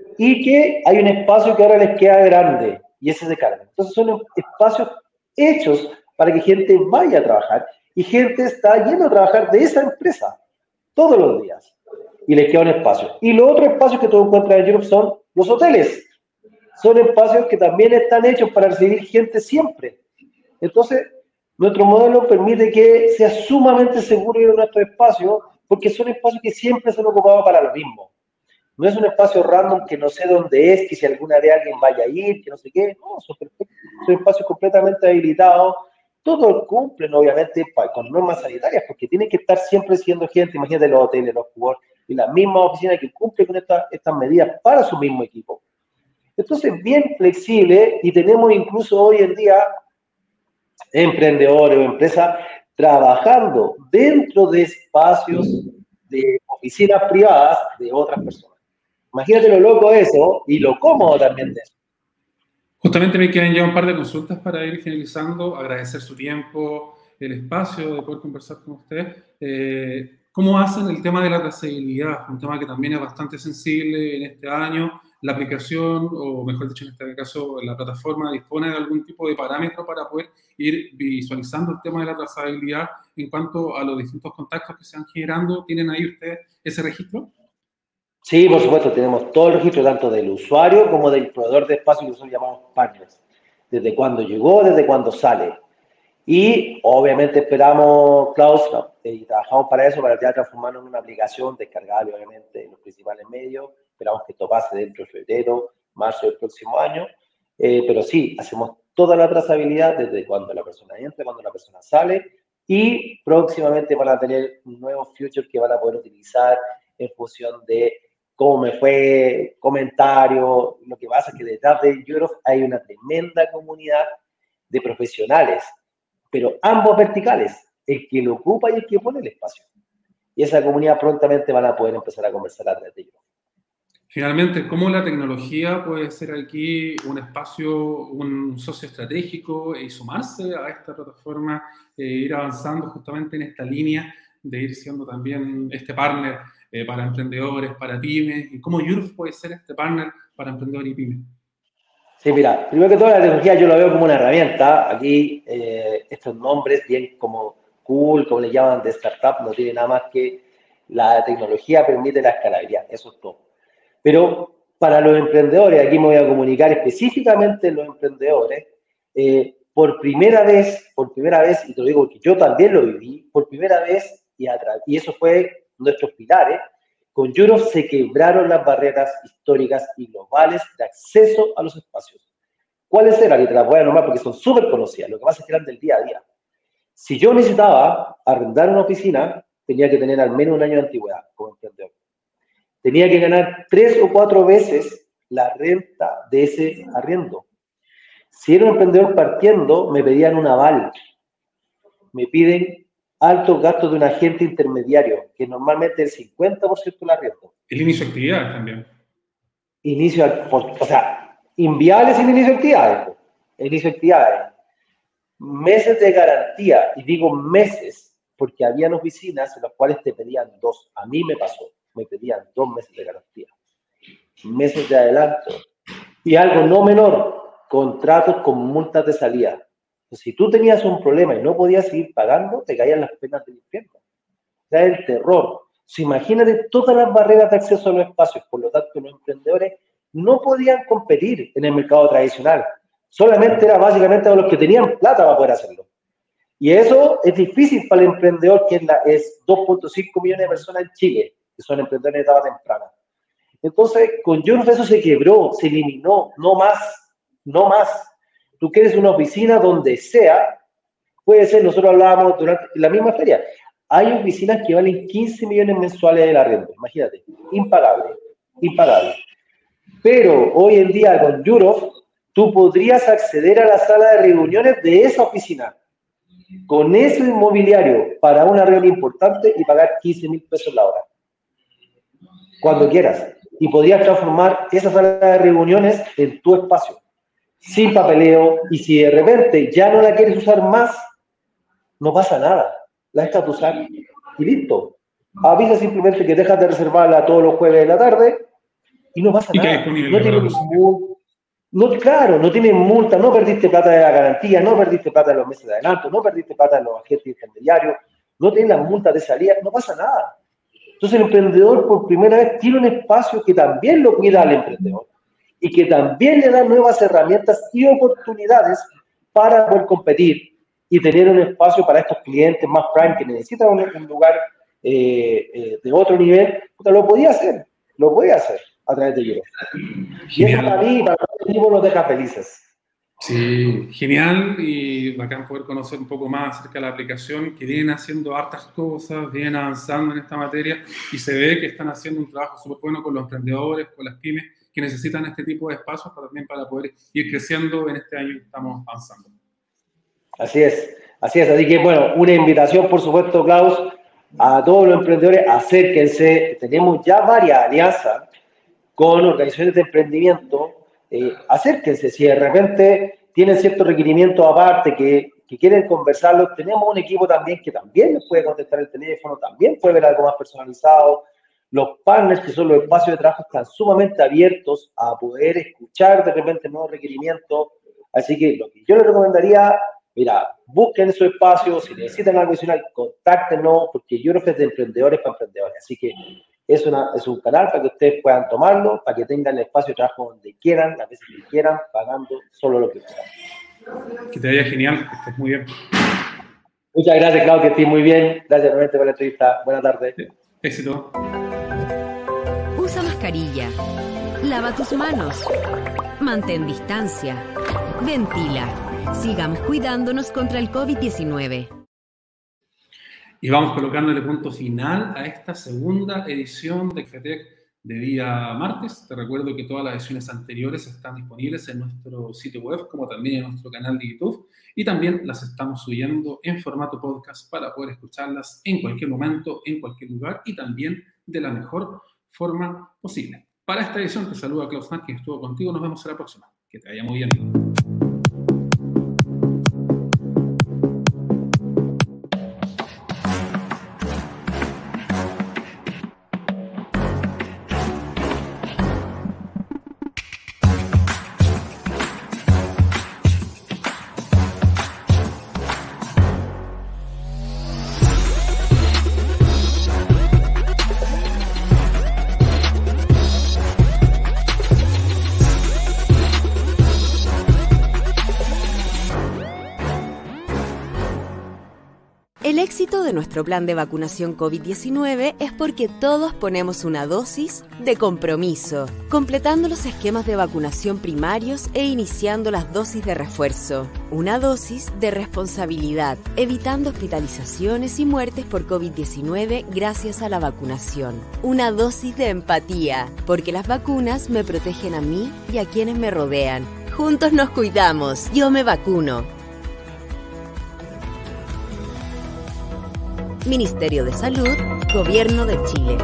y que hay un espacio que ahora les queda grande y ese se carga. Entonces son espacios hechos para que gente vaya a trabajar y gente está yendo a trabajar de esa empresa todos los días y les queda un espacio. Y los otros espacios que tú encuentras en Europe son los hoteles. Son espacios que también están hechos para recibir gente siempre. Entonces, nuestro modelo permite que sea sumamente seguro ir a nuestros espacios porque son espacios que siempre se han ocupado para lo mismo. No es un espacio random que no sé dónde es, que si alguna vez alguien vaya a ir, que no sé qué. No, son, son espacios completamente habilitados. Todos cumplen, obviamente, con normas sanitarias, porque tienen que estar siempre siendo gente. Imagínate los hoteles, los coworks y las mismas oficinas que cumplen con esta, estas medidas para su mismo equipo. Entonces, bien flexible, y tenemos incluso hoy en día emprendedores o empresas trabajando dentro de espacios de oficinas privadas de otras personas. Imagínate lo loco de eso y lo cómodo también de eso. Justamente me quedan ya un par de consultas para ir finalizando. Agradecer su tiempo, el espacio de poder conversar con usted. Eh, ¿Cómo hacen el tema de la trazabilidad? Un tema que también es bastante sensible en este año. ¿La aplicación, o mejor dicho en este caso, la plataforma, dispone de algún tipo de parámetro para poder ir visualizando el tema de la trazabilidad en cuanto a los distintos contactos que se van generando? ¿Tienen ahí ustedes ese registro? Sí, por supuesto, tenemos todo el registro tanto del usuario como del proveedor de espacio que nosotros llamamos partners. Desde cuándo llegó, desde cuándo sale. Y obviamente esperamos, Klaus, y trabajamos para eso, para ya transformarlo en una aplicación descargable, obviamente, en los principales medios. Esperamos que esto pase dentro de febrero, marzo del próximo año. Eh, pero sí, hacemos toda la trazabilidad desde cuando la persona entra, cuando la persona sale. Y próximamente van a tener nuevos features que van a poder utilizar en función de cómo me fue, comentarios. Lo que pasa es que detrás de Europe hay una tremenda comunidad de profesionales, pero ambos verticales, el que lo ocupa y el que pone el espacio. Y esa comunidad prontamente van a poder empezar a conversar a través de Europe. Finalmente, ¿cómo la tecnología puede ser aquí un espacio, un socio estratégico y sumarse a esta plataforma e ir avanzando justamente en esta línea de ir siendo también este partner eh, para emprendedores, para pymes? ¿Y cómo Europe puede ser este partner para emprendedores y pymes? Sí, mira, primero que todo la tecnología yo la veo como una herramienta. Aquí eh, estos nombres bien como cool, como le llaman de startup, no tiene nada más que la tecnología permite la escalabilidad, eso es todo. Pero para los emprendedores, aquí me voy a comunicar específicamente los emprendedores, eh, por primera vez, por primera vez, y te lo digo porque yo también lo viví, por primera vez, y, atrás, y eso fue nuestros pilares, Con Europe se quebraron las barreras históricas y globales de acceso a los espacios. ¿Cuáles eran? Y te las voy a nombrar porque son súper conocidas. Lo que pasa es que eran del día a día. Si yo necesitaba arrendar una oficina, tenía que tener al menos un año de antigüedad como emprendedor. Tenía que ganar tres o cuatro veces la renta de ese arriendo. Si era un emprendedor partiendo, me pedían un aval. Me piden altos gastos de un agente intermediario, que normalmente es el cincuenta por ciento del arriendo. El inicio de actividades también. Inicio, o sea, inviables sin inicio de actividades. Inicio de actividades. Meses de garantía, y digo meses, porque habían oficinas en las cuales te pedían dos. A mí me pasó, me pedían dos meses de garantía. Meses de adelanto. Y algo no menor, contratos con multas de salida. Si tú tenías un problema y no podías seguir pagando, te caían las penas del infierno. O sea, el terror. Si imagínate todas las barreras de acceso a los espacios, por lo tanto los emprendedores no podían competir en el mercado tradicional. Solamente era básicamente a los que tenían plata para poder hacerlo. Y eso es difícil para el emprendedor, que es, la, es dos punto cinco millones de personas en Chile, que son emprendedores de etapa temprana. Entonces, con Europe eso se quebró, se eliminó, no más, no más. Tú quieres una oficina donde sea, puede ser, nosotros hablábamos durante la misma feria, hay oficinas que valen quince millones mensuales de arriendo, imagínate, impagable, impagable. Pero hoy en día con Europe, tú podrías acceder a la sala de reuniones de esa oficina, con ese inmobiliario para una reunión importante y pagar quince mil pesos la hora, cuando quieras. Y podrías transformar esa sala de reuniones en tu espacio, sin papeleo, y si de repente ya no la quieres usar más, no pasa nada, la dejas de usar y listo. Avisa simplemente que dejas de reservarla todos los jueves de la tarde y no pasa y nada. Que no tienes no, claro, no tienes multa, no perdiste plata de la garantía, no perdiste plata de los meses de adelanto, no perdiste plata de los agentes intermediarios, no tienes las multas de salida, no pasa nada. Entonces el emprendedor por primera vez tiene un espacio que también lo cuida al emprendedor y que también le da nuevas herramientas y oportunidades para poder competir y tener un espacio para estos clientes más prime que necesitan un, un lugar eh, eh, de otro nivel. Lo podía hacer, lo podía hacer a través de Europe. Y eso para mí, para mí nos deja felices. Sí, genial y bacán poder conocer un poco más acerca de la aplicación, que vienen haciendo hartas cosas, vienen avanzando en esta materia y se ve que están haciendo un trabajo súper bueno con los emprendedores, con las pymes que necesitan este tipo de espacios para, también para poder ir creciendo en este año que estamos avanzando. Así es, así es. Así que, bueno, una invitación, por supuesto, Klaus, a todos los emprendedores, acérquense. Tenemos ya varias alianzas con organizaciones de emprendimiento. Eh, acérquense. Si de repente tienen ciertos requerimientos aparte que, que quieren conversarlos, tenemos un equipo también que también les puede contestar el teléfono, también puede ver algo más personalizado. Los partners, que son los espacios de trabajo, están sumamente abiertos a poder escuchar de repente nuevos requerimientos. Así que lo que yo les recomendaría, mira, busquen su espacio, si necesitan algo adicional, contáctenos, porque yo creo que es de emprendedores para emprendedores. Así que es, una, es un canal para que ustedes puedan tomarlo, para que tengan el espacio de trabajo donde quieran, las veces que quieran, pagando solo lo que usan. Que te vaya genial, que estés muy bien. Muchas gracias, Claudio, que estés muy bien. Gracias nuevamente por la entrevista. Buenas tardes. Sí. Éxito. Usa mascarilla. Lava tus manos. Mantén distancia. Ventila. Sigamos cuidándonos contra el COVID diecinueve. Y vamos colocándole punto final a esta segunda edición de CafeTech de día martes. Te recuerdo que todas las ediciones anteriores están disponibles en nuestro sitio web, como también en nuestro canal de YouTube. Y también las estamos subiendo en formato podcast para poder escucharlas en cualquier momento, en cualquier lugar y también de la mejor forma posible. Para esta edición te saluda Klaus Nack, quien estuvo contigo. Nos vemos en la próxima. Que te vaya muy bien. éxito de nuestro plan de vacunación COVID diecinueve es porque todos ponemos una dosis de compromiso, completando los esquemas de vacunación primarios e iniciando las dosis de refuerzo. Una dosis de responsabilidad, evitando hospitalizaciones y muertes por COVID diecinueve gracias a la vacunación. Una dosis de empatía, porque las vacunas me protegen a mí y a quienes me rodean. Juntos nos cuidamos. Yo me vacuno. Ministerio de Salud, Gobierno de Chile.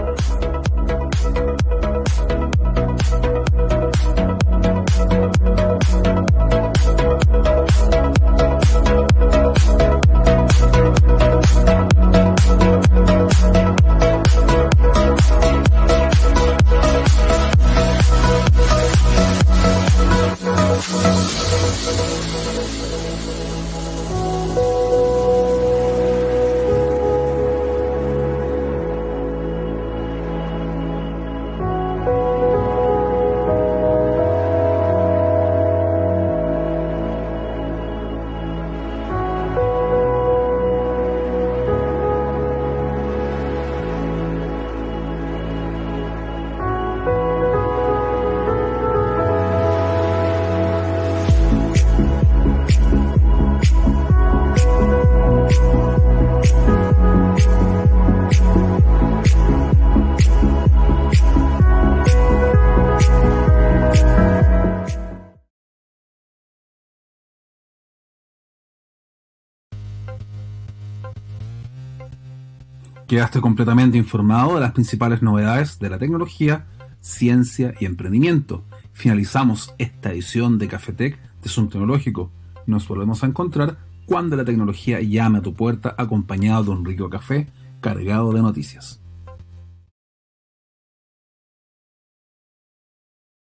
Quedaste completamente informado de las principales novedades de la tecnología, ciencia y emprendimiento. Finalizamos esta edición de Cafetec de Zoom Tecnológico. Nos volvemos a encontrar cuando la tecnología llame a tu puerta acompañado de un rico café cargado de noticias.